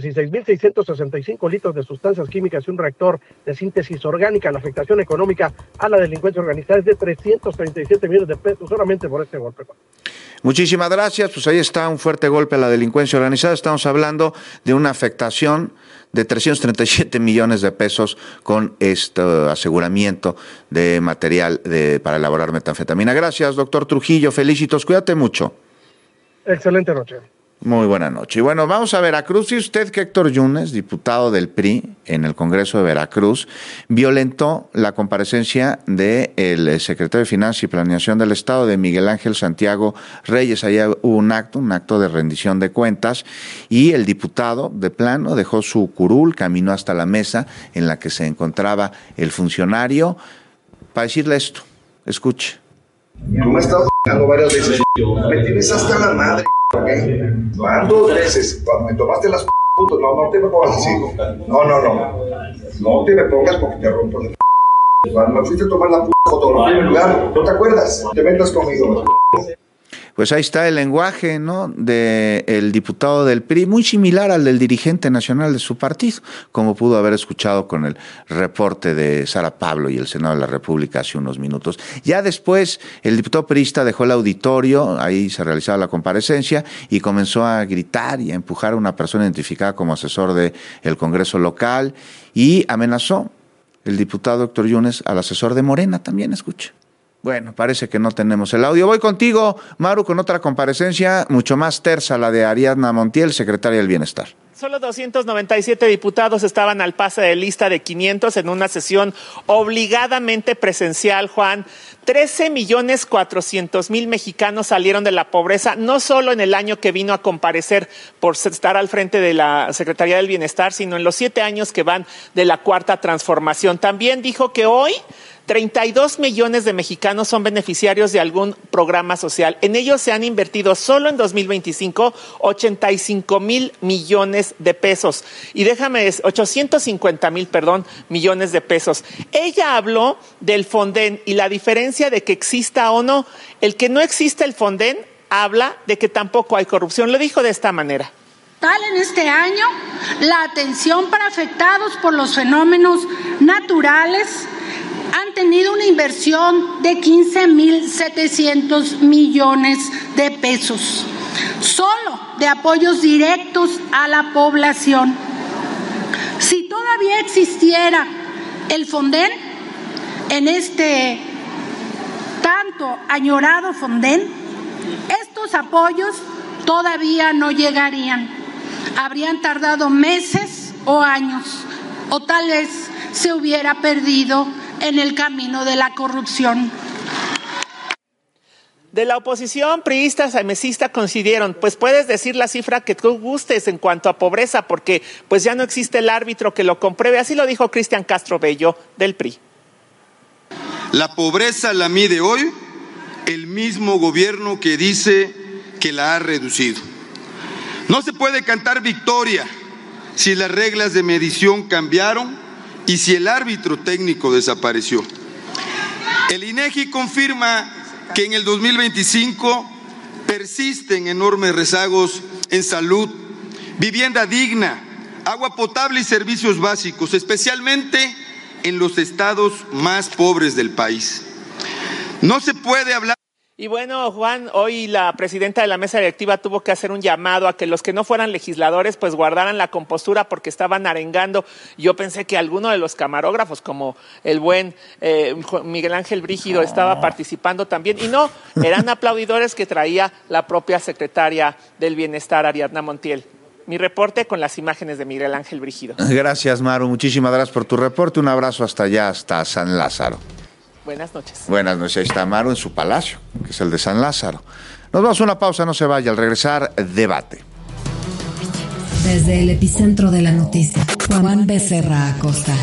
16.665 litros de sustancias químicas y un reactor de síntesis orgánica. La afectación económica a la delincuencia organizada es de 337 millones de pesos solamente por este golpe. Muchísimas gracias. Pues ahí está un fuerte golpe a la delincuencia organizada. Estamos hablando de una afectación de 337 millones de pesos con este aseguramiento de material para elaborar metanfetamina. Gracias, doctor Trujillo. Felicitos, cuídate mucho. Excelente noche. Muy buena noche. Y bueno, vamos a Veracruz. Y usted que Héctor Yunes, diputado del PRI en el Congreso de Veracruz, violentó la comparecencia del secretario de Finanzas y Planeación del Estado, de Miguel Ángel Santiago Reyes. Allá hubo un acto de rendición de cuentas, y el diputado de plano dejó su curul, caminó hasta la mesa en la que se encontraba el funcionario para decirle esto. Escuche. Tú me has estado dando varias veces. Me tienes hasta la madre. Van 2 veces. Cuando me tomaste las putas, no te me pongas así. No te me pongas porque te rompo la Cuando me fuiste a tomar la fotografía en el lugar, ¿no te acuerdas? Te metas conmigo. Pues ahí está el lenguaje, ¿no?, del diputado del PRI, muy similar al del dirigente nacional de su partido, como pudo haber escuchado con el reporte de Sara Pablo y el Senado de la República hace unos minutos. Ya después el diputado priista dejó el auditorio, ahí se realizaba la comparecencia, y comenzó a gritar y a empujar a una persona identificada como asesor del Congreso local, y amenazó el diputado Héctor Yunes al asesor de Morena también, escucha. Bueno, parece que no tenemos el audio. Voy contigo, Maru, con otra comparecencia mucho más tersa, la de Ariadna Montiel, secretaria del Bienestar. Solo 297 diputados estaban al pase de lista de 500 en una sesión obligadamente presencial, Juan. 13.400.000 mexicanos salieron de la pobreza, no solo en el año que vino a comparecer por estar al frente de la Secretaría del Bienestar, sino en los 7 años que van de la Cuarta Transformación. También dijo que hoy 32 millones de mexicanos son beneficiarios de algún programa social. En ellos se han invertido solo en 2025 85,000 millones de pesos. Y 850,000, millones de pesos. Ella habló del Fonden y la diferencia de que exista o no. El que no existe el Fonden habla de que tampoco hay corrupción. Lo dijo de esta manera. En este año, la atención para afectados por los fenómenos naturales han tenido una inversión de 15,700 millones de pesos, solo de apoyos directos a la población. Si todavía existiera el Fonden, en este tanto añorado Fonden, estos apoyos todavía no llegarían. Habrían tardado meses o años, o tal vez se hubiera perdido en el camino de la corrupción. De la oposición, priistas y mesistas coincidieron, pues puedes decir la cifra que tú gustes en cuanto a pobreza, porque pues ya no existe el árbitro que lo compruebe. Así lo dijo Cristian Castro Bello del PRI. La pobreza la mide hoy el mismo gobierno que dice que la ha reducido. No se puede cantar victoria si las reglas de medición cambiaron y si el árbitro técnico desapareció. El INEGI confirma que en el 2025 persisten enormes rezagos en salud, vivienda digna, agua potable y servicios básicos, especialmente en los estados más pobres del país. No se puede hablar. Y bueno, Juan, hoy la presidenta de la mesa directiva tuvo que hacer un llamado a que los que no fueran legisladores pues guardaran la compostura porque estaban arengando. Yo pensé que alguno de los camarógrafos, como el buen Miguel Ángel Brígido, estaba participando también. Y no, eran aplaudidores que traía la propia secretaria del Bienestar, Ariadna Montiel. Mi reporte con las imágenes de Miguel Ángel Brígido. Gracias, Maru. Muchísimas gracias por tu reporte. Un abrazo hasta allá, hasta San Lázaro. Buenas noches. Buenas noches. Ahí está Maru en su palacio, que es el de San Lázaro. Nos vamos a una pausa, no se vaya. Al regresar, debate. Desde el epicentro de la noticia, Juan Becerra Acosta.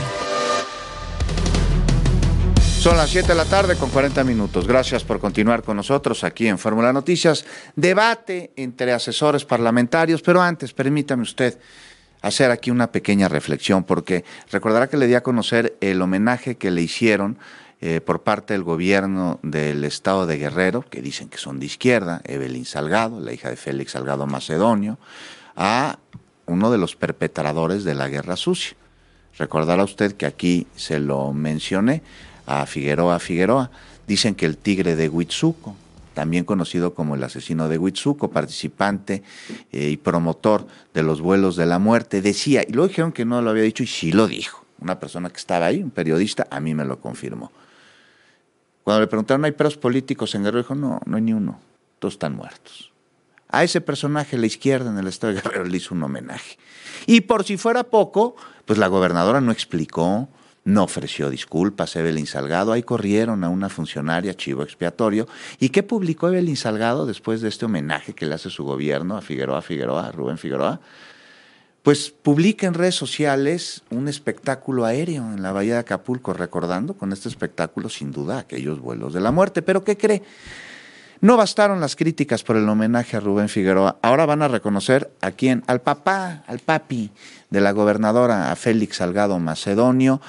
Son las 7 de la tarde con 40 minutos. Gracias por continuar con nosotros aquí en Fórmula Noticias. Debate entre asesores parlamentarios, pero antes, permítame usted hacer aquí una pequeña reflexión, porque recordará que le di a conocer el homenaje que le hicieron por parte del gobierno del estado de Guerrero, que dicen que son de izquierda, Evelyn Salgado, la hija de Félix Salgado Macedonio, a uno de los perpetradores de la Guerra Sucia. Recordará usted que aquí se lo mencioné, a Figueroa. Dicen que el tigre de Huitzuco, también conocido como el asesino de Huitzuco, participante y promotor de los vuelos de la muerte, decía, y luego dijeron que no lo había dicho, y sí lo dijo, una persona que estaba ahí, un periodista, a mí me lo confirmó. Cuando le preguntaron, ¿hay presos políticos en Guerrero? Dijo, no hay ni uno, todos están muertos. A ese personaje, la izquierda en el estado de Guerrero le hizo un homenaje. Y por si fuera poco, pues la gobernadora no explicó, no ofreció disculpas. Evelyn Salgado, ahí corrieron a una funcionaria, chivo expiatorio. ¿Y qué publicó Evelyn Salgado después de este homenaje que le hace su gobierno a Rubén Figueroa? Pues publica en redes sociales un espectáculo aéreo en la bahía de Acapulco, recordando con este espectáculo sin duda aquellos vuelos de la muerte. ¿Pero qué cree? No bastaron las críticas por el homenaje a Rubén Figueroa. Ahora van a reconocer a quién, al papi de la gobernadora, a Félix Salgado Macedonio,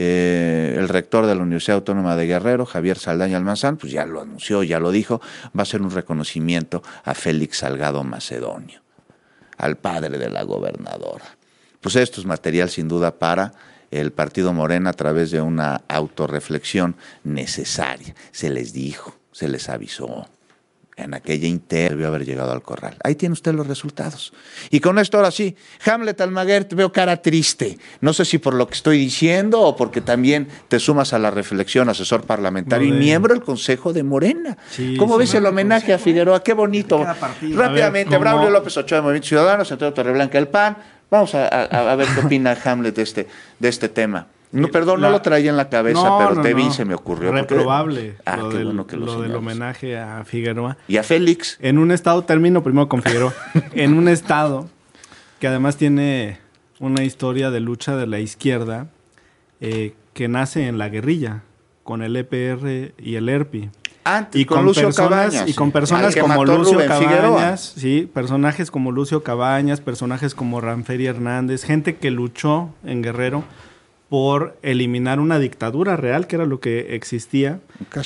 el rector de la Universidad Autónoma de Guerrero, Javier Saldaña Almanzán, pues ya lo anunció, ya lo dijo, va a ser un reconocimiento a Félix Salgado Macedonio, al padre de la gobernadora. Pues esto es material sin duda para el partido Morena a través de una autorreflexión necesaria. Se les dijo, se les avisó. En aquella debió haber llegado al corral. Ahí tiene usted los resultados. Y con esto ahora sí, Hamlet Almaguer, te veo cara triste. No sé si por lo que estoy diciendo o porque también te sumas a la reflexión, asesor parlamentario y miembro del Consejo de Morena. Sí, ¿cómo ves el homenaje a Figueroa? Qué bonito. Rápidamente, Braulio López Ochoa de Movimiento Ciudadano, Santiago Torreblanca del PAN. Vamos a ver qué opina Hamlet de este tema. No, perdón, no lo traía en la cabeza, pero te vi y se me ocurrió. Reprobable qué bueno que lo del homenaje a Figueroa. Y a Félix. En un estado, termino primero con Figueroa, en un estado que además tiene una historia de lucha de la izquierda que nace en la guerrilla, con el EPR y el ERPI. Antes, con Lucio Cabañas. Y con personas como Lucio Cabañas, sí, personajes como Lucio Cabañas, personajes como Ramferi Hernández, gente que luchó en Guerrero por eliminar una dictadura real, que era lo que existía.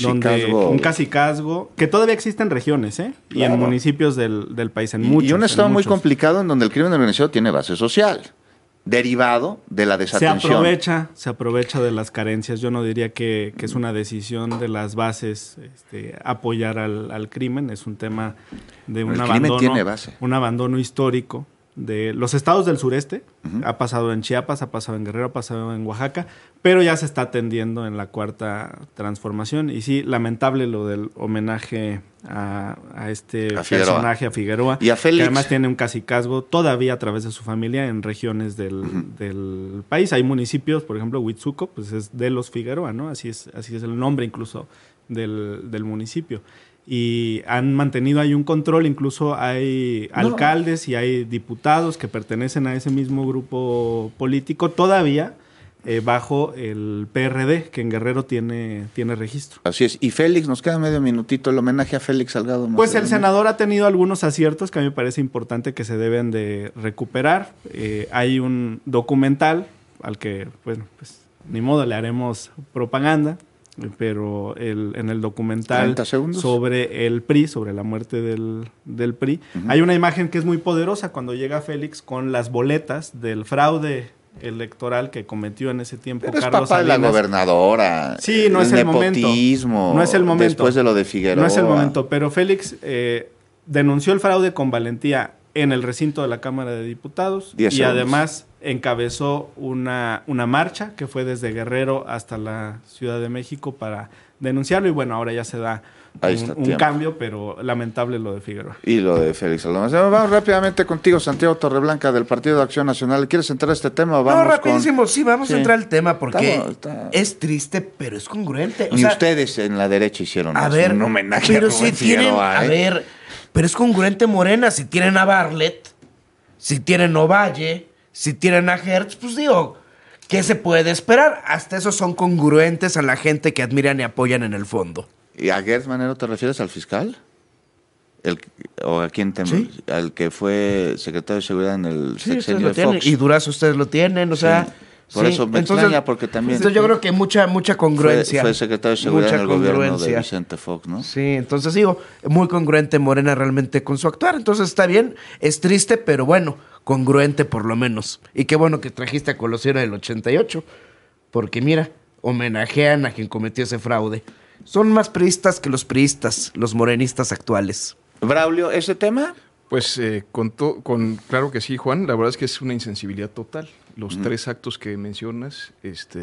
Un cacicazgo, que todavía existe en regiones, y en municipios del país, en muchos. Y un estado muy complicado en donde el crimen organizado tiene base social, derivado de la desatención. Se aprovecha de las carencias. Yo no diría que es una decisión de las bases apoyar al crimen. Es un tema de un abandono histórico de los estados del sureste. Ha pasado en Chiapas, ha pasado en Guerrero, ha pasado en Oaxaca, pero ya se está atendiendo en la Cuarta Transformación. Y sí, lamentable lo del homenaje a este personaje, a Figueroa, y a Félix, que además tiene un cacicazgo todavía a través de su familia en regiones del país. Hay municipios, por ejemplo, Huitzuco, pues es de los Figueroa, ¿no? Así es el nombre incluso del municipio. Y han mantenido ahí un control, incluso hay alcaldes y hay diputados que pertenecen a ese mismo grupo político todavía bajo el PRD, que en Guerrero tiene registro. Así es. Y Félix, nos queda medio minutito, el homenaje a Félix Salgado Macedonio. Pues el senador ha tenido algunos aciertos que a mí me parece importante que se deben de recuperar. Hay un documental al que, bueno, pues ni modo, le haremos propaganda, pero en el documental sobre el PRI, sobre la muerte del PRI, hay una imagen que es muy poderosa cuando llega Félix con las boletas del fraude electoral que cometió en ese tiempo pero Carlos papá Salinas. De la gobernadora. Sí, no es el momento. No es el momento. Después de lo de Figueroa. No es el momento, pero Félix denunció el fraude con valentía en el recinto de la Cámara de Diputados y además encabezó una marcha que fue desde Guerrero hasta la Ciudad de México para denunciarlo, y bueno, ahora ya se da un cambio, pero lamentable lo de Figueroa. Y lo de Félix Salgado Macedonio. Vamos rápidamente contigo, Santiago Torreblanca, del Partido de Acción Nacional. ¿Quieres entrar a este tema o vamos? No, rapidísimo, sí, vamos a entrar al tema porque es triste, pero es congruente. Ni ustedes en la derecha hicieron un homenaje pero a Rubén Figueroa. A ver, pero es congruente Morena. Si tienen a Bartlett, si tienen a Ovalle, si tienen a Hertz, pues digo, ¿qué se puede esperar? Hasta esos son congruentes a la gente que admiran y apoyan en el fondo. ¿Y a Gertz Manero te refieres al fiscal? ¿O a quién al que fue secretario de Seguridad en el sexenio de Fox? Y Durazo ustedes lo tienen, o sea... Por eso me extraña, porque también... Entonces yo creo que mucha congruencia. Fue secretario de Seguridad en el gobierno de Vicente Fox, ¿no? Sí, entonces digo, muy congruente Morena realmente con su actuar. Entonces está bien, es triste, pero bueno, congruente por lo menos. Y qué bueno que trajiste a Colosio del 88, porque mira, homenajean a quien cometió ese fraude. Son más priistas que los priistas, los morenistas actuales. Braulio, ¿ese tema? Pues claro que sí, Juan. La verdad es que es una insensibilidad total. Los tres actos que mencionas,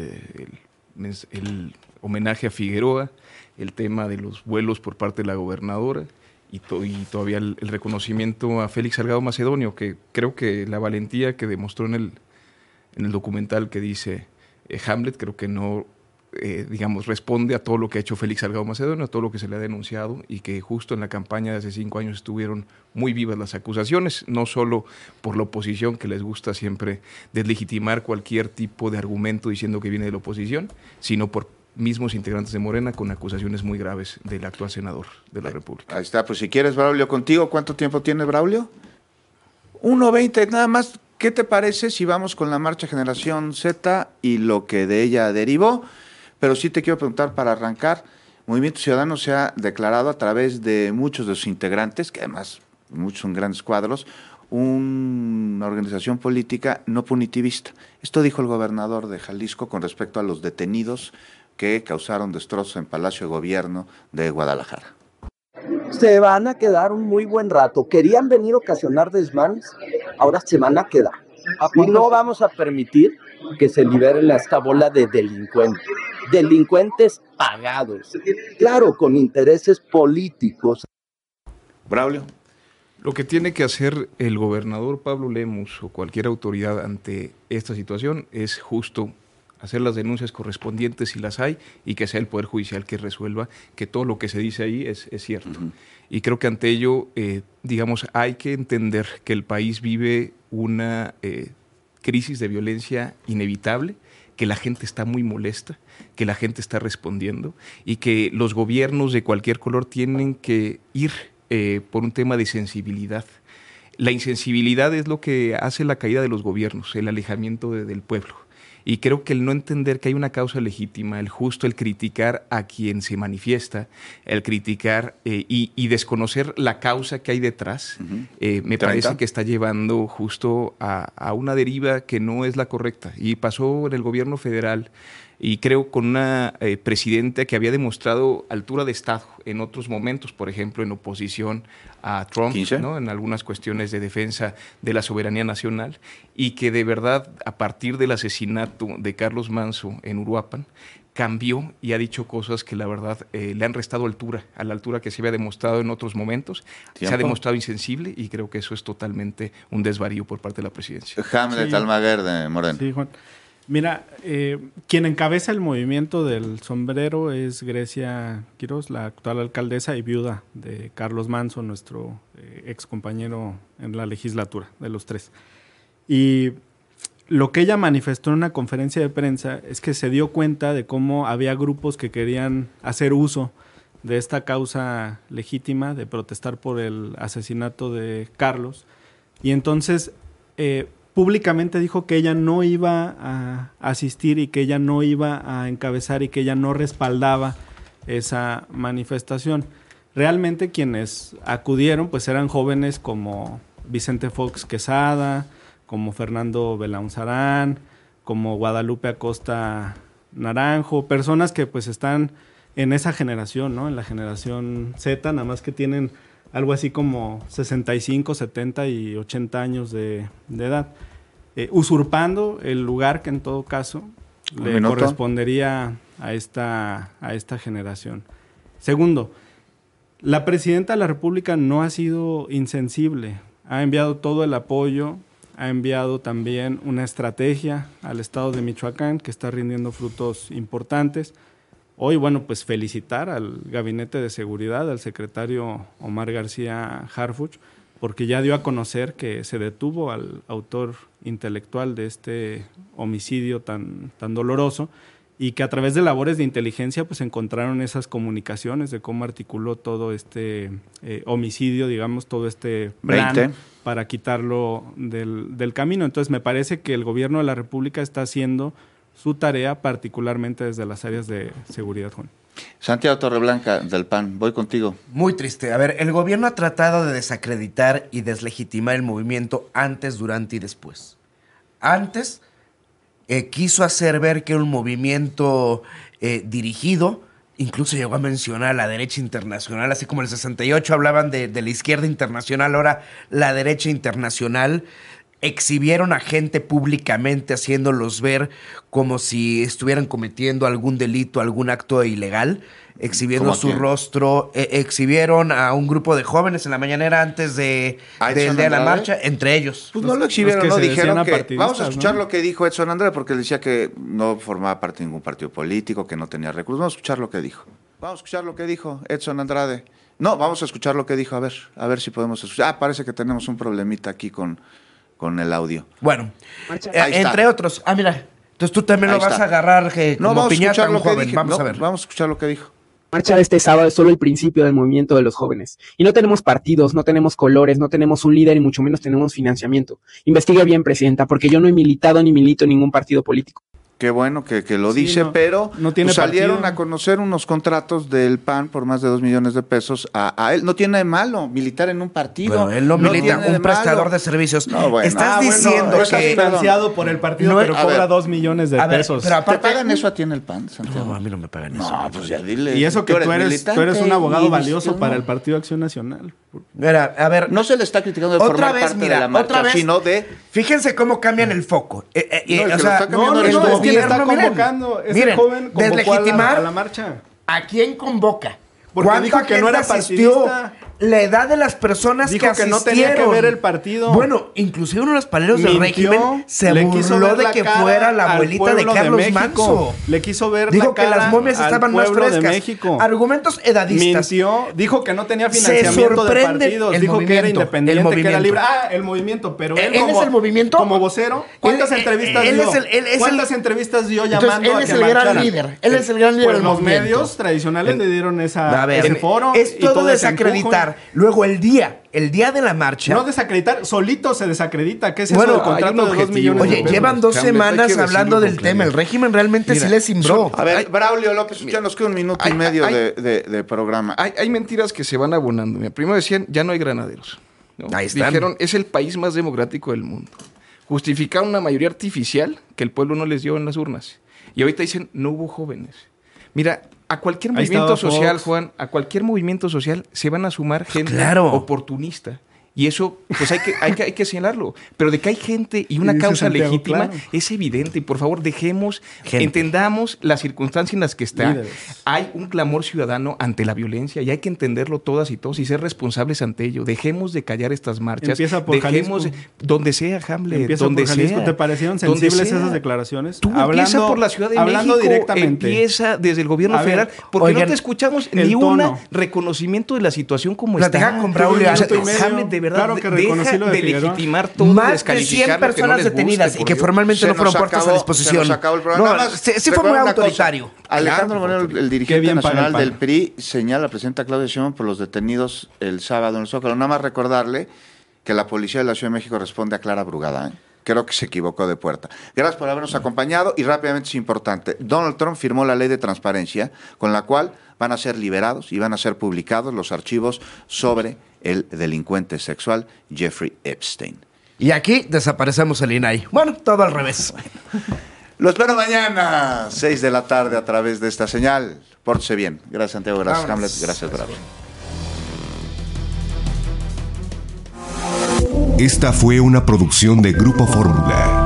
el homenaje a Figueroa, el tema de los vuelos por parte de la gobernadora y todavía el reconocimiento a Félix Salgado Macedonio, que creo que la valentía que demostró en el documental que dice Hamlet, creo que no... responde a todo lo que ha hecho Félix Salgado Macedonio, a todo lo que se le ha denunciado, y que justo en la campaña de hace 5 años estuvieron muy vivas las acusaciones, no solo por la oposición, que les gusta siempre deslegitimar cualquier tipo de argumento diciendo que viene de la oposición, sino por mismos integrantes de Morena con acusaciones muy graves del actual senador de la República. Ahí está, pues si quieres, Braulio, contigo, ¿cuánto tiempo tienes, Braulio? 1:20, nada más. ¿Qué te parece si vamos con la marcha Generación Z y lo que de ella derivó? Pero sí te quiero preguntar, para arrancar, Movimiento Ciudadano se ha declarado a través de muchos de sus integrantes, que además muchos son grandes cuadros, una organización política no punitivista. Esto dijo el gobernador de Jalisco con respecto a los detenidos que causaron destrozos en Palacio de Gobierno de Guadalajara. Se van a quedar un muy buen rato. Querían venir a ocasionar desmanes, ahora se van a quedar. Y no vamos a permitir que se liberen a esta bola de delincuentes pagados, claro, con intereses políticos. Braulio. Lo que tiene que hacer el gobernador Pablo Lemus o cualquier autoridad ante esta situación es justo hacer las denuncias correspondientes si las hay, y que sea el Poder Judicial que resuelva que todo lo que se dice ahí es cierto. Y creo que ante ello, hay que entender que el país vive una crisis de violencia inevitable, que la gente está muy molesta, que la gente está respondiendo y que los gobiernos de cualquier color tienen que ir por un tema de sensibilidad. La insensibilidad es lo que hace la caída de los gobiernos, el alejamiento del pueblo. Y creo que el no entender que hay una causa legítima, el justo, el criticar a quien se manifiesta, el criticar y desconocer la causa que hay detrás, me parece que está llevando justo a una deriva que no es la correcta. Y pasó en el gobierno federal y creo con una presidenta que había demostrado altura de Estado en otros momentos, por ejemplo, en oposición a Trump, ¿no? En algunas cuestiones de defensa de la soberanía nacional, y que de verdad, a partir del asesinato de Carlos Manso en Uruapan, cambió y ha dicho cosas que la verdad le han restado altura, a la altura que se había demostrado en otros momentos. Se ha demostrado insensible y creo que eso es totalmente un desvarío por parte de la presidencia. Hamlet Almaguer de Morena. Sí, Juan. Mira, quien encabeza el movimiento del sombrero es Grecia Quiroz, la actual alcaldesa y viuda de Carlos Manso, nuestro ex compañero en la legislatura, de los tres. Y lo que ella manifestó en una conferencia de prensa es que se dio cuenta de cómo había grupos que querían hacer uso de esta causa legítima de protestar por el asesinato de Carlos. Y entonces públicamente dijo que ella no iba a asistir y que ella no iba a encabezar y que ella no respaldaba esa manifestación. Realmente quienes acudieron pues eran jóvenes como Vicente Fox Quesada, como Fernando Belaunzarán, como Guadalupe Acosta Naranjo, personas que pues están en esa generación, ¿no? En la generación Z, nada más que tienen algo así como 65, 70 y 80 años de edad, usurpando el lugar que en todo caso le correspondería a esta generación. Segundo, la presidenta de la República no ha sido insensible, ha enviado todo el apoyo, ha enviado también una estrategia al estado de Michoacán que está rindiendo frutos importantes. Hoy, bueno, pues felicitar al Gabinete de Seguridad, al secretario Omar García Harfuch, porque ya dio a conocer que se detuvo al autor intelectual de este homicidio tan doloroso y que a través de labores de inteligencia pues encontraron esas comunicaciones de cómo articuló todo este homicidio, digamos, todo este plan para quitarlo del camino. Entonces me parece que el gobierno de la República está haciendo su tarea, particularmente desde las áreas de seguridad, Juan. Santiago Torreblanca, del PAN, voy contigo. Muy triste. A ver, el gobierno ha tratado de desacreditar y deslegitimar el movimiento antes, durante y después. Antes quiso hacer ver que era un movimiento dirigido, incluso llegó a mencionar a la derecha internacional, así como en el 68 hablaban de la izquierda internacional, ahora la derecha internacional. Exhibieron a gente públicamente haciéndolos ver como si estuvieran cometiendo algún delito, algún acto ilegal, exhibiendo su rostro, exhibieron a un grupo de jóvenes en la mañanera antes del día de la marcha, entre ellos. Pues no lo exhibieron, no dijeron que... Vamos a escuchar lo que dijo Edson Andrade, porque él decía que no formaba parte de ningún partido político, que no tenía recursos. Vamos a escuchar lo que dijo. Vamos a escuchar lo que dijo Edson Andrade. No, vamos a escuchar lo que dijo, a ver si podemos escuchar. Parece que tenemos un problemita aquí con el audio. Bueno, entre otros. Mira, entonces tú también lo vas a agarrar como piñata a un joven. Vamos a ver. Vamos a escuchar lo que dijo. La marcha de este sábado es solo el principio del movimiento de los jóvenes. Y no tenemos partidos, no tenemos colores, no tenemos un líder y mucho menos tenemos financiamiento. Investigue bien, presidenta, porque yo no he militado ni milito en ningún partido político. Qué bueno que lo dice, pero no tiene salieron a conocer unos contratos del PAN por más de 2 millones de pesos a él. No tiene de malo militar en un partido. Pero él no milita, un prestador de servicios. No, bueno. Estás diciendo que... Está financiado por el partido, pero cobra 2 millones de pesos. Pero aparte, ¿te pagan eso a ti en el PAN, Santiago? No, a mí no me pagan eso. No, pues ya dile. Y eso que tú eres un abogado valioso para el Partido Acción Nacional. Mira, a ver... No se le está criticando de formar parte de la marcha, sino de... Fíjense cómo cambian el foco. ¿Quién está convocando? Ese joven convocó deslegitimar a la marcha. ¿A quién convoca? Porque dijo que no era partidista. la edad de las personas Dijo que asistieron. no tenía que ver el partido. Bueno, inclusive uno de los paleros del régimen se burló de que fuera la abuelita de Carlos Manso. Le quiso ver dijo la cara que las momias estaban más frescas. De México. Argumentos edadistas. Mintió, dijo que no tenía financiamiento de partidos, dijo que era independiente, que era libre. El movimiento, pero él es el movimiento. Como vocero, ¿cuántas entrevistas dio? ¿Cuántas entrevistas dio llamando a que marcharan? Él es el gran líder. Él es el gran líder del movimiento. Los medios tradicionales le dieron ese foro. Es todo desacreditar. Luego el día de la marcha. No desacreditar, solito se desacredita. ¿Qué es eso del contrato de 2 millones de pesos? Llevan 2 semanas hablando del tema. El régimen realmente sí le cimbró. A ver, Braulio López, ya nos queda un minuto y medio de programa. Hay mentiras que se van abonando. Mira, primero decían, ya no hay granaderos. ¿no? Ahí están. Dijeron, es el país más democrático del mundo. Justificaron una mayoría artificial que el pueblo no les dio en las urnas. Y ahorita dicen, no hubo jóvenes. Mira, a cualquier movimiento social, Juan, a cualquier movimiento social se van a sumar gente oportunista. Y eso, pues hay que señalarlo. Pero de que hay gente y una causa Santiago, legítima, es evidente. Y por favor, entendamos las circunstancias en las que está. Líderes. Hay un clamor ciudadano ante la violencia y hay que entenderlo todas y todos y ser responsables ante ello. Dejemos de callar estas marchas. Empieza por Jalisco. Donde sea, Hamlet. Empieza donde por Jalisco. sea. ¿Te parecieron sensibles esas declaraciones? Empieza por la Ciudad de México. Directamente. Empieza desde el gobierno federal. Porque no te escuchamos ni un reconocimiento de la situación como está. Con Braulio Hamlet, de verdad, claro que reconocí lo de legitimar todo, más de 100 personas detenidas y que formalmente no fueron puestas a disposición. Sí fue muy autoritario. Alejandro Moreno, el dirigente nacional del PRI, señala a la presidenta Claudia Sheinbaum por los detenidos el sábado en el Zócalo. Nada más recordarle que la policía de la Ciudad de México responde a Clara Brugada, Creo que se equivocó de puerta. Gracias por habernos acompañado y rápidamente es importante. Donald Trump firmó la ley de transparencia con la cual van a ser liberados y van a ser publicados los archivos sobre el delincuente sexual Jeffrey Epstein. Y aquí desaparecemos el INAI. Bueno, todo al revés. Lo espero mañana, 6 de la tarde a través de esta señal. Pórtese bien. Gracias, Santiago. Gracias, Hamlet. Gracias, Bravo. Esta fue una producción de Grupo Fórmula.